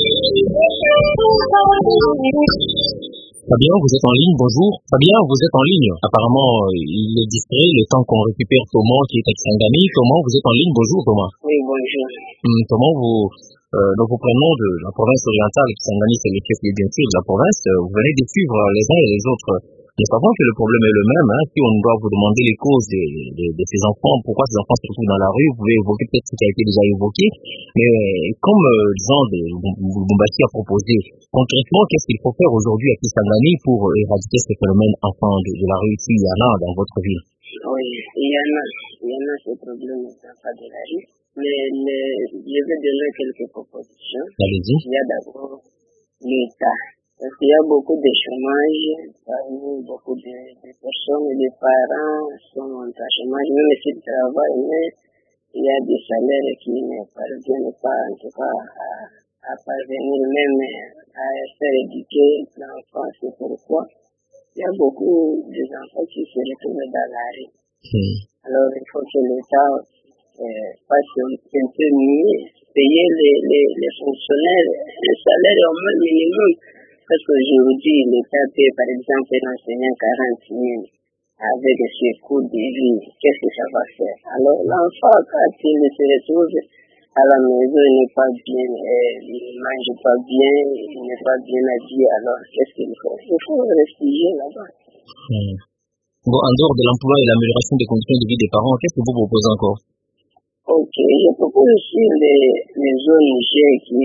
Fabien, vous êtes en ligne, bonjour. Fabien, vous êtes en ligne. Apparemment, il est distrait le temps qu'on récupère Thomas qui est Texangani. Thomas, vous êtes en ligne, bonjour Thomas. Oui, bonjour. Hum, Thomas, vous, euh, donc vous prenez de la province orientale, Texangani c'est le chef bien sûr de la province. Vous venez de suivre les uns et les autres. Nous savons que le problème est le même. Hein. Si on doit vous demander les causes de, de, de ces enfants, pourquoi ces enfants se retrouvent dans la rue, vous pouvez évoquer peut-être ce qui a été déjà évoqué. Mais comme, euh, disons, Bombassi a proposé, concrètement, qu'est-ce qu'il faut faire aujourd'hui à Kisangani pour éradiquer ce phénomène enfant de, de la rue, s'il y en a dans votre ville? Oui, il y en a. Il y en a ce problème d'enfants de la rue. Mais le, je vais donner quelques propositions. Allez-y. Il y a d'abord l'État. Parce qu'il y a beaucoup de chômage, parmi beaucoup de, de personnes, les parents sont en chômage, même s'ils travaillent, mais il y a des salaires qui ne parviennent pas, en tout cas, à, à parvenir même à faire éduquer l'enfant. C'est pourquoi il y a beaucoup d'enfants qui se retrouvent dans la rue. Mmh. Alors, il faut que l'État euh, fasse un, un peu mieux, payer les, les, les fonctionnaires, le salaire au moins minimum. Parce qu'aujourd'hui, l'État paie par exemple un enseignant quarante mille avec ses coûts de vie. Qu'est-ce que ça va faire? Alors l'enfant, quand il se retrouve à la maison, il n'est pas bien, il ne mange pas bien, il n'est pas bien habillé. Alors qu'est-ce qu'il faut? Il faut réfugier là-bas. Mmh. Bon, en dehors de l'emploi et l'amélioration des conditions de vie des parents, qu'est-ce que vous proposez encore? Ok, je propose aussi les, les O N G qui...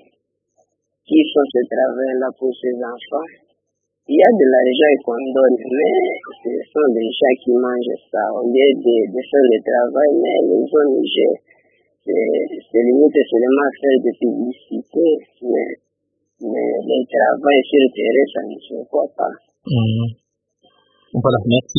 qui font ce travail-là pour ces enfants. Il y a de l'argent qu'on donne, mais ce sont des gens qui mangent ça. Au lieu de, de faire le travail, mais les O N G, c'est limite seulement faire de publicité, mais, mais le travail sur le terrain, ça ne se voit pas. Mmh. Voilà, merci.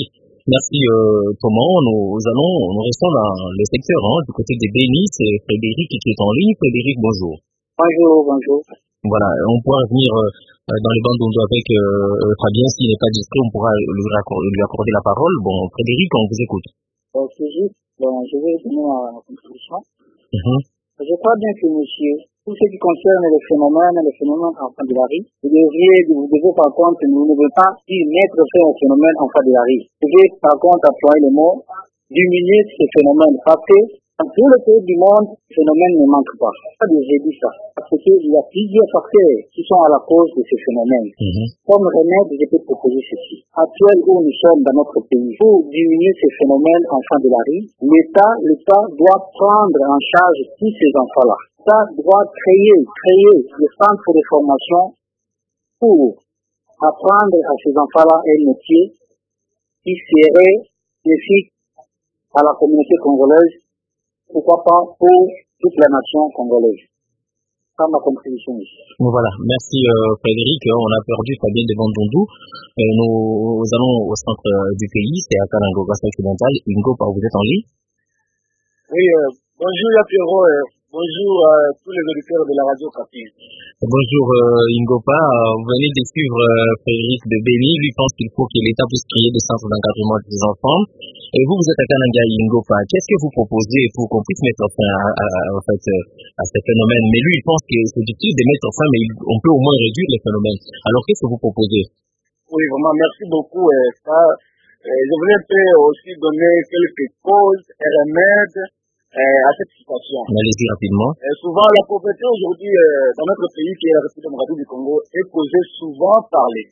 Merci euh, Thomas. Nous allons, nous restons dans le secteur hein, du côté des Bénis. C'est Frédéric qui est en ligne. Frédéric, bonjour. Bonjour, bonjour. Voilà, on pourra venir euh, dans les bandes d'ondes avec euh, Fabien. S'il n'est pas discret, on pourra lui accorder, lui accorder la parole. Bon, Frédéric, on vous écoute. Euh, c'est juste, bon, je vais donner ma contribution. Mm-hmm. Je crois bien que monsieur, tout ce qui concerne les phénomènes, les phénomènes enfants de la rue, vous devriez, vous devez par contre, nous ne devons pas y mettre fin au phénomène enfants de la rue. Vous devez par contre employer le mot, diminuer ces phénomènes, parce que dans tous les pays du monde, ce phénomène ne manque pas. J'ai dit ça. Parce qu'il y a plusieurs facteurs qui sont à la cause de ces phénomènes. Mm-hmm. Comme remède, je peux proposer ceci. Actuel où nous sommes dans notre pays, pour diminuer ces phénomènes enfants de la rue, l'État, l'État doit prendre en charge tous ces enfants-là. L'État doit créer, créer des centres de formation pour apprendre à ces enfants-là un métier qui serait bénéfique à la communauté congolaise, pourquoi pas pour toute la nation congolaise. C'est ma contribution ici. Voilà, merci euh, Frédéric. On a perdu Fabien de Bandondou. Euh, nous, nous allons au centre euh, du pays, c'est à Kanango, Basse Occidentale. Ingo, vous êtes en ligne? Oui, euh, bonjour Pierrot, euh, bonjour à tous les auditeurs de la radio Capi. Bonjour euh, Ingopa, vous venez de suivre euh, Frédéric de Béni. Lui pense qu'il faut que l'État puisse créer des centres d'encadrement des enfants. Et vous, vous êtes à Kananga Ingopa. Qu'est-ce que vous proposez pour qu'on puisse mettre fin à, à, à, en fait, à ces phénomènes? Mais lui, il pense que c'est difficile de mettre fin, mais on peut au moins réduire les phénomènes. Alors, qu'est-ce que vous proposez? Oui, vraiment, merci beaucoup. Euh, ça, euh, je voulais un peu aussi donner quelques causes et remèdes euh, à cette situation. Allez-y rapidement. Euh, souvent, la pauvreté aujourd'hui euh, dans notre pays, qui est la République démocratique du Congo, est causée souvent par les...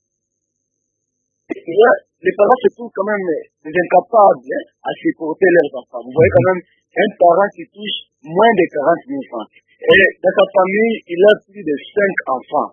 Les parents se trouvent quand même des incapables hein, à supporter leurs enfants. Vous voyez quand même un parent qui touche moins de quarante mille francs. Et dans sa famille, il a plus de cinq enfants.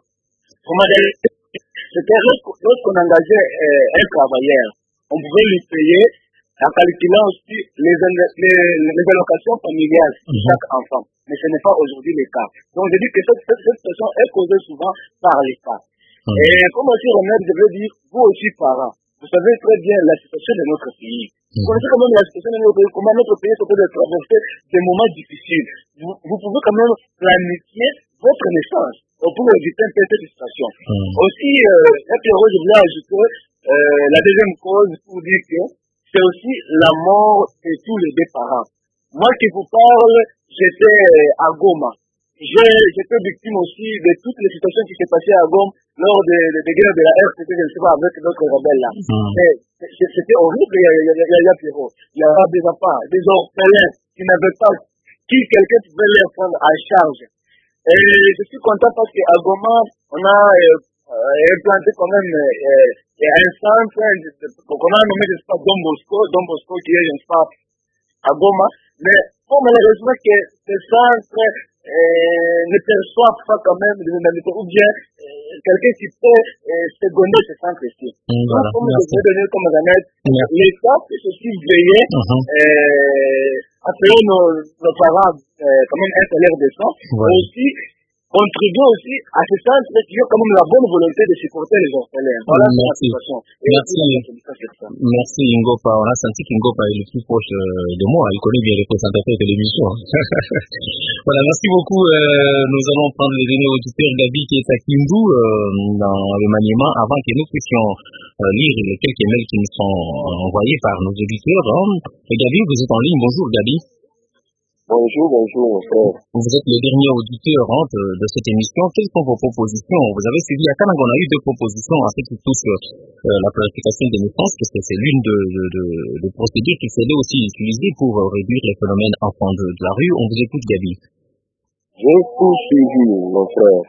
C'était lorsqu'on engageait euh, un travailleur, on pouvait lui payer en calculant aussi les, les, les allocations familiales de chaque enfant. Mais ce n'est pas aujourd'hui le cas. Donc je dis que cette, cette, cette situation est causée souvent par l'État. Mmh. Et comme aussi remède, je veux dire, vous aussi parents, vous savez très bien la situation de notre pays. Vous connaissez quand même la situation de notre pays, comment notre pays se peut traverser des moments difficiles. Vous, vous pouvez quand même planifier votre naissance pour éviter un peu cette situation. Mmh. Aussi, euh, je voulais ajouter euh, la deuxième cause pour dire que c'est aussi la mort de tous les deux parents. Moi qui vous parle, j'étais à Goma. J'étais victime aussi de toutes les situations qui s'est passées à Goma lors des de, de guerres de la R C T, je ne sais pas, avec d'autres rebelles là. Mmh. C'était horrible, il y a, il y a, il y a, il y a Pierrot. Il y avait des enfants, des orphelins qui n'avaient pas, qui quelqu'un pouvait les prendre en charge. Et je suis content parce qu'à Goma, on a euh, implanté quand même euh, un centre qu'on a nommé, je ne sais pas, Don Bosco, Don Bosco qui est, je ne sais pas, à Goma. Mais oh, malheureusement que ce centre euh, ne perçoivent pas quand même des indemnités ou bien euh, quelqu'un qui peut euh, seconder ce centre ici. Mmh, voilà. Donc, comme je vais donner comme remède, l'État peut aussi veiller mmh. euh, à payer nos, nos parents euh, quand même un salaire décent, ouais. Et aussi contribuer aussi à ce centre qui a quand même la bonne volonté de supporter les orphelins. Voilà mmh, la situation. Merci. Merci Ingopa. On a senti qu'Ingopa est le plus proche de moi. Il connaît bien les présentateur de l'émission. Voilà, merci beaucoup. Euh, nous allons prendre les données auditeurs Gabi qui est à Kindu euh, dans le maniement avant que nous puissions euh, lire les quelques mails qui nous sont envoyés par nos auditeurs. Hein. Et Gabi, vous êtes en ligne. Bonjour Gabi. Bonjour, bonjour mon frère. Vous êtes le dernier auditeur hein, de, de cette émission. Quelles sont vos propositions? Vous avez suivi à Kananga, on a eu deux propositions en ce qui touche euh, la planification des naissances, parce que c'est l'une de, de, de, de procédures qui s'est aussi utilisée pour euh, réduire les phénomènes enfants de, de la rue. On vous écoute Gabi. J'ai tout suivi mon frère.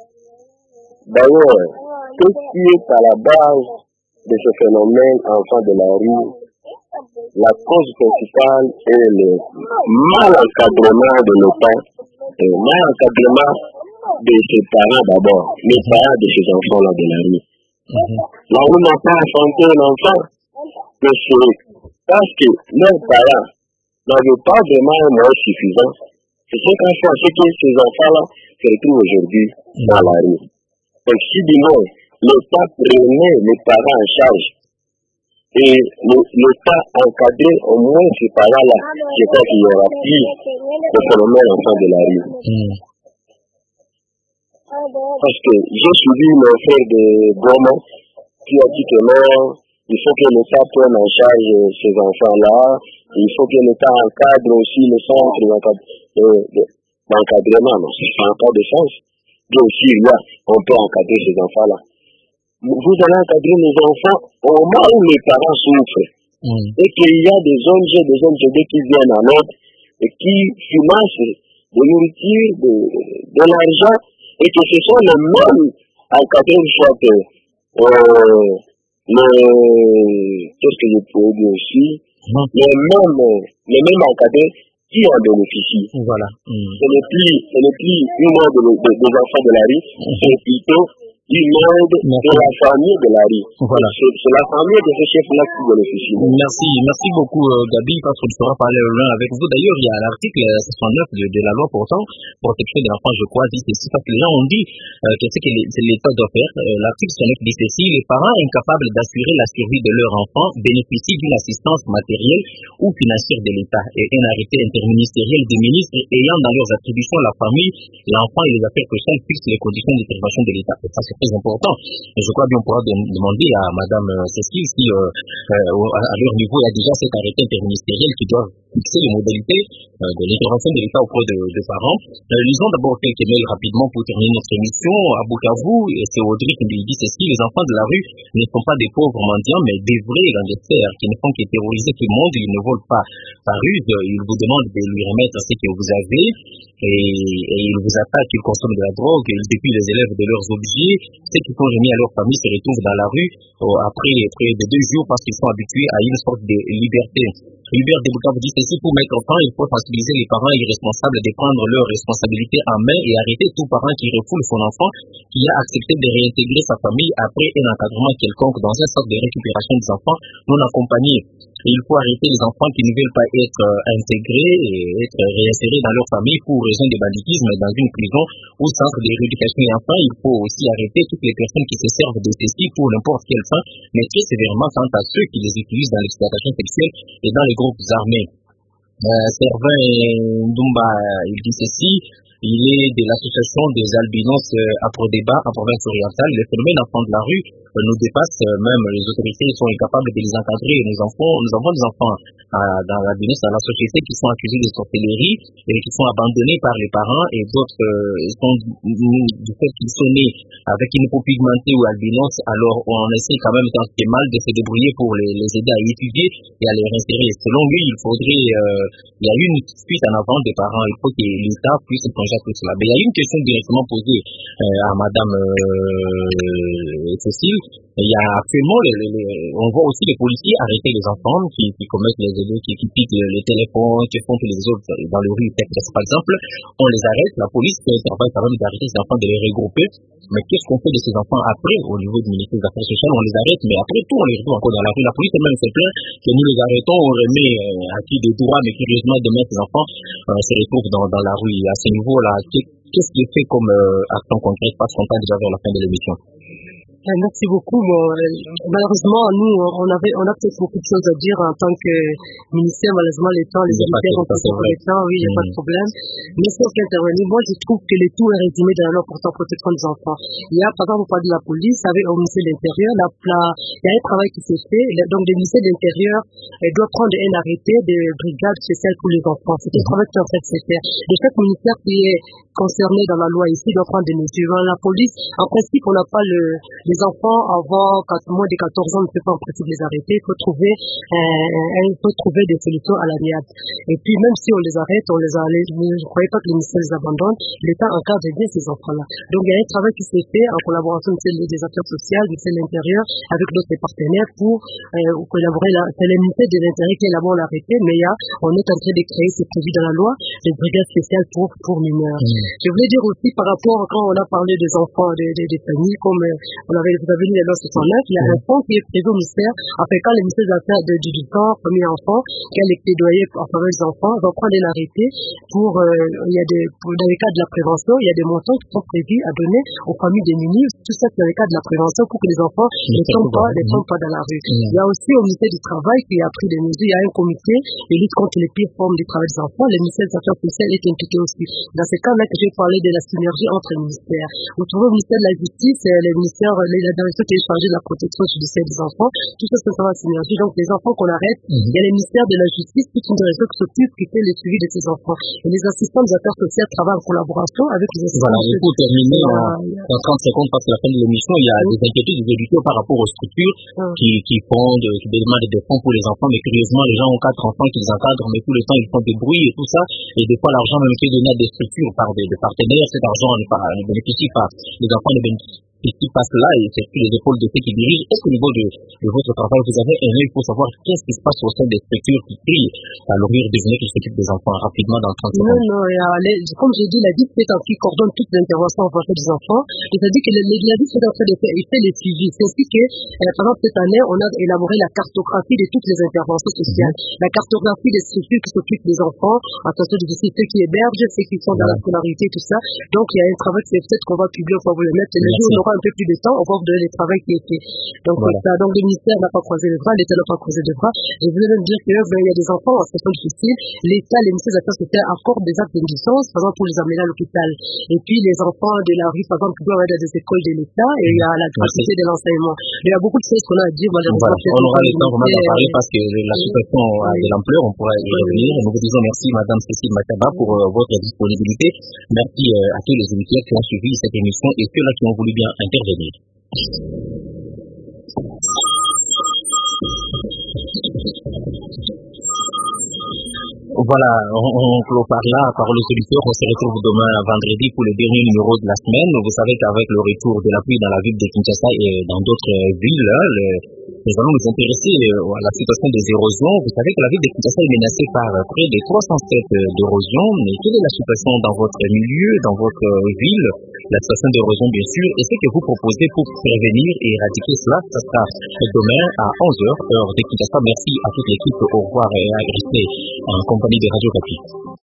D'ailleurs, ce qui est à la base de ce phénomène enfants de la rue, la cause principale est le mal encadrement de l'État, le mal encadrement de ses parents d'abord, les parents de ces enfants-là de la rue. Mm-hmm. La rue n'a pas enfanté l'enfant, que c'est parce que leurs parents n'avaient pas vraiment un moyen suffisant. C'est ce qu'on fait, c'est que ces enfants-là se retrouvent aujourd'hui dans la rue. Donc si du moins l'État prenait les parents en charge, et l'État encadré au moins ces parents-là, je crois qu'il y aura plus de phénomènes enfants de la rue. Mm. Parce que j'ai suivi mon frère de Goma qui a dit que non, il faut que l'État prenne en charge ces enfants-là, il faut que l'État encadre aussi le centre d'encadrement. Non, c'est pas un cas de chance. Bien aussi, là, on peut encadrer ces enfants-là. Vous allez encadrer les enfants au moment où les parents souffrent. Mm. Et qu'il y a des O N G, des O N G qui viennent en aide et qui financent de nourriture, de, de l'argent, et que ce sont les mêmes encadrés, soit que euh, les, qu'est-ce que je pourrais dire aussi, mm. les mêmes, les mêmes encadrés qui en bénéficient. Voilà. Mm. Ce n'est plus, ce n'est plus une aide de, de, des enfants de la rue, mm. c'est plutôt une aide de la famille de la rue. Voilà. C'est, c'est la famille de ce chef-là qui bénéficie. Merci, merci beaucoup euh, Gabi, parce qu'on sera parler l'un avec vous. D'ailleurs, il y a l'article soixante-neuf de, de la loi portant protection des enfants, je crois, dit ceci, parce que les gens ont dit euh, que c'est que l'État doit faire. Euh, l'article soixante-neuf dit ceci: les parents incapables d'assurer la survie de leur enfant bénéficient d'une assistance matérielle ou financière de l'État, et un arrêté interministériel des ministres ayant dans leurs attributions la famille, l'enfant et les affaires sociales fixent les conditions d'intervention de l'État. Et ça, c'est très important. Et je crois bien on pourra de, demander à Madame Cécile si euh, euh, à leur niveau il y a déjà cet arrêté interministériel qui doit fixer les modalités euh, de l'intervention de l'État auprès de, de parents. Euh, lisons d'abord quelques mails rapidement pour terminer notre émission. À Bukavu, et c'est Audrey qui nous dit ceci: les enfants de la rue ne sont pas des pauvres mendiants, mais des vrais gangsters qui ne font que terroriser tout le monde. Ils ne volent pas par ruse, ils vous demandent de lui remettre ce que vous avez, et, et ils vous attaquent, ils consomment de la drogue, ils dépouillent les élèves de leurs objets. Ceux qui sont remis à leur famille se retrouvent dans la rue euh, après près de deux jours parce qu'ils sont habitués à une sorte de liberté. Hubert de Bukavu dit ceci: pour mettre fin, il faut sensibiliser les parents irresponsables de prendre leurs responsabilités en main et arrêter tout parent qui refoule son enfant qui a accepté de réintégrer sa famille après un encadrement quelconque dans un centre de récupération des enfants non accompagnés. Il faut arrêter les enfants qui ne veulent pas être euh, intégrés et être réinsérés dans leur famille pour raison de banditisme dans une prison ou centre de rééducation. Et enfin, il faut aussi arrêter toutes les personnes qui se servent de ceci pour n'importe quelle fin, mais très sévèrement quant à ceux qui les utilisent dans l'exploitation sexuelle et dans les groupes armés. Euh, Servin Ndumba, il dit ceci: il est de l'association des albinos euh, à Prodéba en province orientale. Les phénomènes d'enfants de la rue euh, nous dépassent, euh, même les autorités sont incapables de les encadrer. Nous enfants, nous avons des enfants euh, dans l'albinos, dans la société, qui sont accusés de sorcellerie et qui sont abandonnés par les parents, et d'autres euh, sont du fait qu'ils sont nés avec une peau pigmentée ou albinos. Alors on essaie quand même tant que mal de se débrouiller pour les, les aider à étudier et à les réinsérer. Selon lui, il faudrait, euh, il y a une suite en avant des parents, il faut que l'État puisse plonger tout cela. Mais il y a une question directement posée euh, à Madame euh, Cécile. Il y a actuellement, les, les, les, on voit aussi les policiers arrêter les enfants qui, qui commettent les élèves, qui, qui piquent les, les téléphones, qui font que les autres dans les rues, par exemple. On les arrête, la police fait un travail quand même d'arrêter ces enfants, de les regrouper. Mais qu'est-ce qu'on fait de ces enfants après, au niveau du ministère des Affaires sociales? On les arrête, mais après tout, on les retrouve encore dans la rue. La police elle-même se plaint que nous les arrêtons, on remet euh, acquis des droits, mais curieusement, demain, ces enfants euh, se retrouvent dans, dans la rue. Et à ce niveau-là, qu'est-ce qui est fait comme euh, action concrète, parce qu'on tend déjà vers la fin de l'émission? Merci beaucoup. Bon, malheureusement, nous, on avait, on a peut-être beaucoup de choses à dire en tant que ministère. Malheureusement, les temps, les militaires ont plus de temps. Oui, il n'y a mmh. pas de problème. Mais si on peut intervenir, moi, je trouve que le tout est résumé dans la loi portant protection des enfants. Il y a, par exemple, on parle de la police, avec au ministère de l'Intérieur, la, la, il y a un travail qui se fait. Donc, le ministère de l'Intérieur doit prendre un arrêté de brigade spéciale pour les enfants. C'est un travail qui en fait se faire. De chaque ministère qui est concerné dans la loi ici doit prendre des mesures. La police, en principe, on n'a pas le, les enfants avant moins de quatorze ans ne peut pas en principe les arrêter. Il faut trouver, euh, il faut trouver des solutions à l'amiable. Et puis, même si on les arrête, on les arrête, je ne croyais pas que le ministère les abandonne. L'État encadre bien ces enfants-là. Donc, il y a un travail qui s'est fait en collaboration avec les affaires sociales, du ministère de l'Intérieur, avec d'autres partenaires pour euh, collaborer. C'est le ministère de l'Intérieur qui est là-bas l'arrêté, mais il y a, on est en train de créer, c'est prévu dans la loi, des brigades spéciales pour, pour mineurs. Mmh. Je voulais dire aussi par rapport, quand on a parlé des enfants, des, des, des familles, comme euh, on avait, vous avez lu la loi soixante-neuf, il y a un fonds qui est prévu au ministère, enfin, quand le ministère des Affaires de, du, du corps, premier enfant, qui a les plaidoyers en faveur des enfants, va prendre un arrêté pour, euh, il y a des, pour, dans les cas de la prévention, il y a des montants qui sont prévus à donner aux familles démunies, tout ça c'est le cas de la prévention pour que les enfants ne tombent pas, ne tombent pas dans la rue. Il y a aussi au ministère du Travail qui a pris des mesures. Il y a un comité de lutte contre les pires formes du travail des enfants. Le ministère des Affaires sociales est impliqué aussi. Dans ce cas-là, je vais parler de la synergie entre les ministères. Vous trouvez au ministère de la Justice, le ministère, la direction qui est chargée de la protection judiciaire des enfants, tout ça, c'est ça la synergie. Donc, les enfants qu'on arrête, mm-hmm. il y a le ministère de la Justice, toute une direction qui s'occupe, qui fait le suivi de ces enfants. Et les assistants des affaires sociales travaillent en collaboration avec les assistants. Voilà, et pour terminer, en trente secondes, parce que la fin de l'émission, il y a oui. des inquiétudes des éditeurs par rapport aux structures mm. qui, qui font, de, qui demandent des fonds pour les enfants, mais curieusement, les gens ont quatre enfants qu'ils encadrent, mais tout le temps, ils font des bruits et tout ça, et des fois, l'argent même qui est donné à des structures par des, des partenaires, cet argent ne, ne bénéficie pas. Les enfants ne bénéficient ce qui passe là, et c'est sur les épaules de ceux qui dirigent. Est-ce qu'au niveau de, de votre travail, vous avez un œil pour savoir qu'est-ce qui se passe au sein des structures qui crient à l'ouvrir des journées qui s'occupent des enfants rapidement dans trente secondes? Non, non, les, comme j'ai dit, la D I C est en qui coordonne toutes les interventions en faveur des enfants. C'est-à-dire que la D I C est en train de faire, il fait les suivis. C'est aussi que, euh, par exemple, cette année, on a élaboré la cartographie de toutes les interventions sociales. Mm-hmm. La cartographie des structures qui s'occupent des enfants, en fonction de ceux qui hébergent, ceux qui sont dans la scolarité, tout ça. Donc, il y a un travail qui est fait qu'on va publier, on va vous le mettre. Le jour où on aura un peu plus de temps, on va vous donner le travail qui est fait. Donc, voilà. ça, donc le ministère n'a pas croisé les bras, l'État n'a pas croisé les bras. Je voulais même dire qu'il ben, y a des enfants en situation difficile. L'État, les ministères des Affaires sociales accordent des actes d'indulgence, par exemple, pour les amener à l'hôpital. Et puis, les enfants de la rue, par exemple, qui doivent aller dans des écoles de l'État, et il y a la gratuité de l'enseignement. Il y a beaucoup de choses qu'on a à dire, malheureusement. Voilà. On aura le temps vraiment d'en parler parce que la situation a de l'ampleur, on pourra y revenir. Nous vous disons merci, Madame Cécile Mataba, pour euh, votre disponibilité. Merci euh, à tous les éditeurs qui ont suivi cette émission et ceux-là qui ont voulu bien intervenir. Voilà, on, on clôt par là, parole aux auditeurs. On se retrouve demain vendredi pour le dernier numéro de la semaine. Vous savez qu'avec le retour de la pluie dans la ville de Kinshasa et dans d'autres villes, le, nous allons nous intéresser à la situation des érosions. Vous savez que la ville de Kinshasa est menacée par près de trois cent sept d'érosion. Mais quelle est la situation dans votre milieu, dans votre ville? La situation d'érosion, bien sûr. Et ce que vous proposez pour prévenir et éradiquer cela, ça sera demain à onze heures, heure de Kinshasa. Merci à toute l'équipe. Au revoir et à rester en compagnie de Radio Kapi.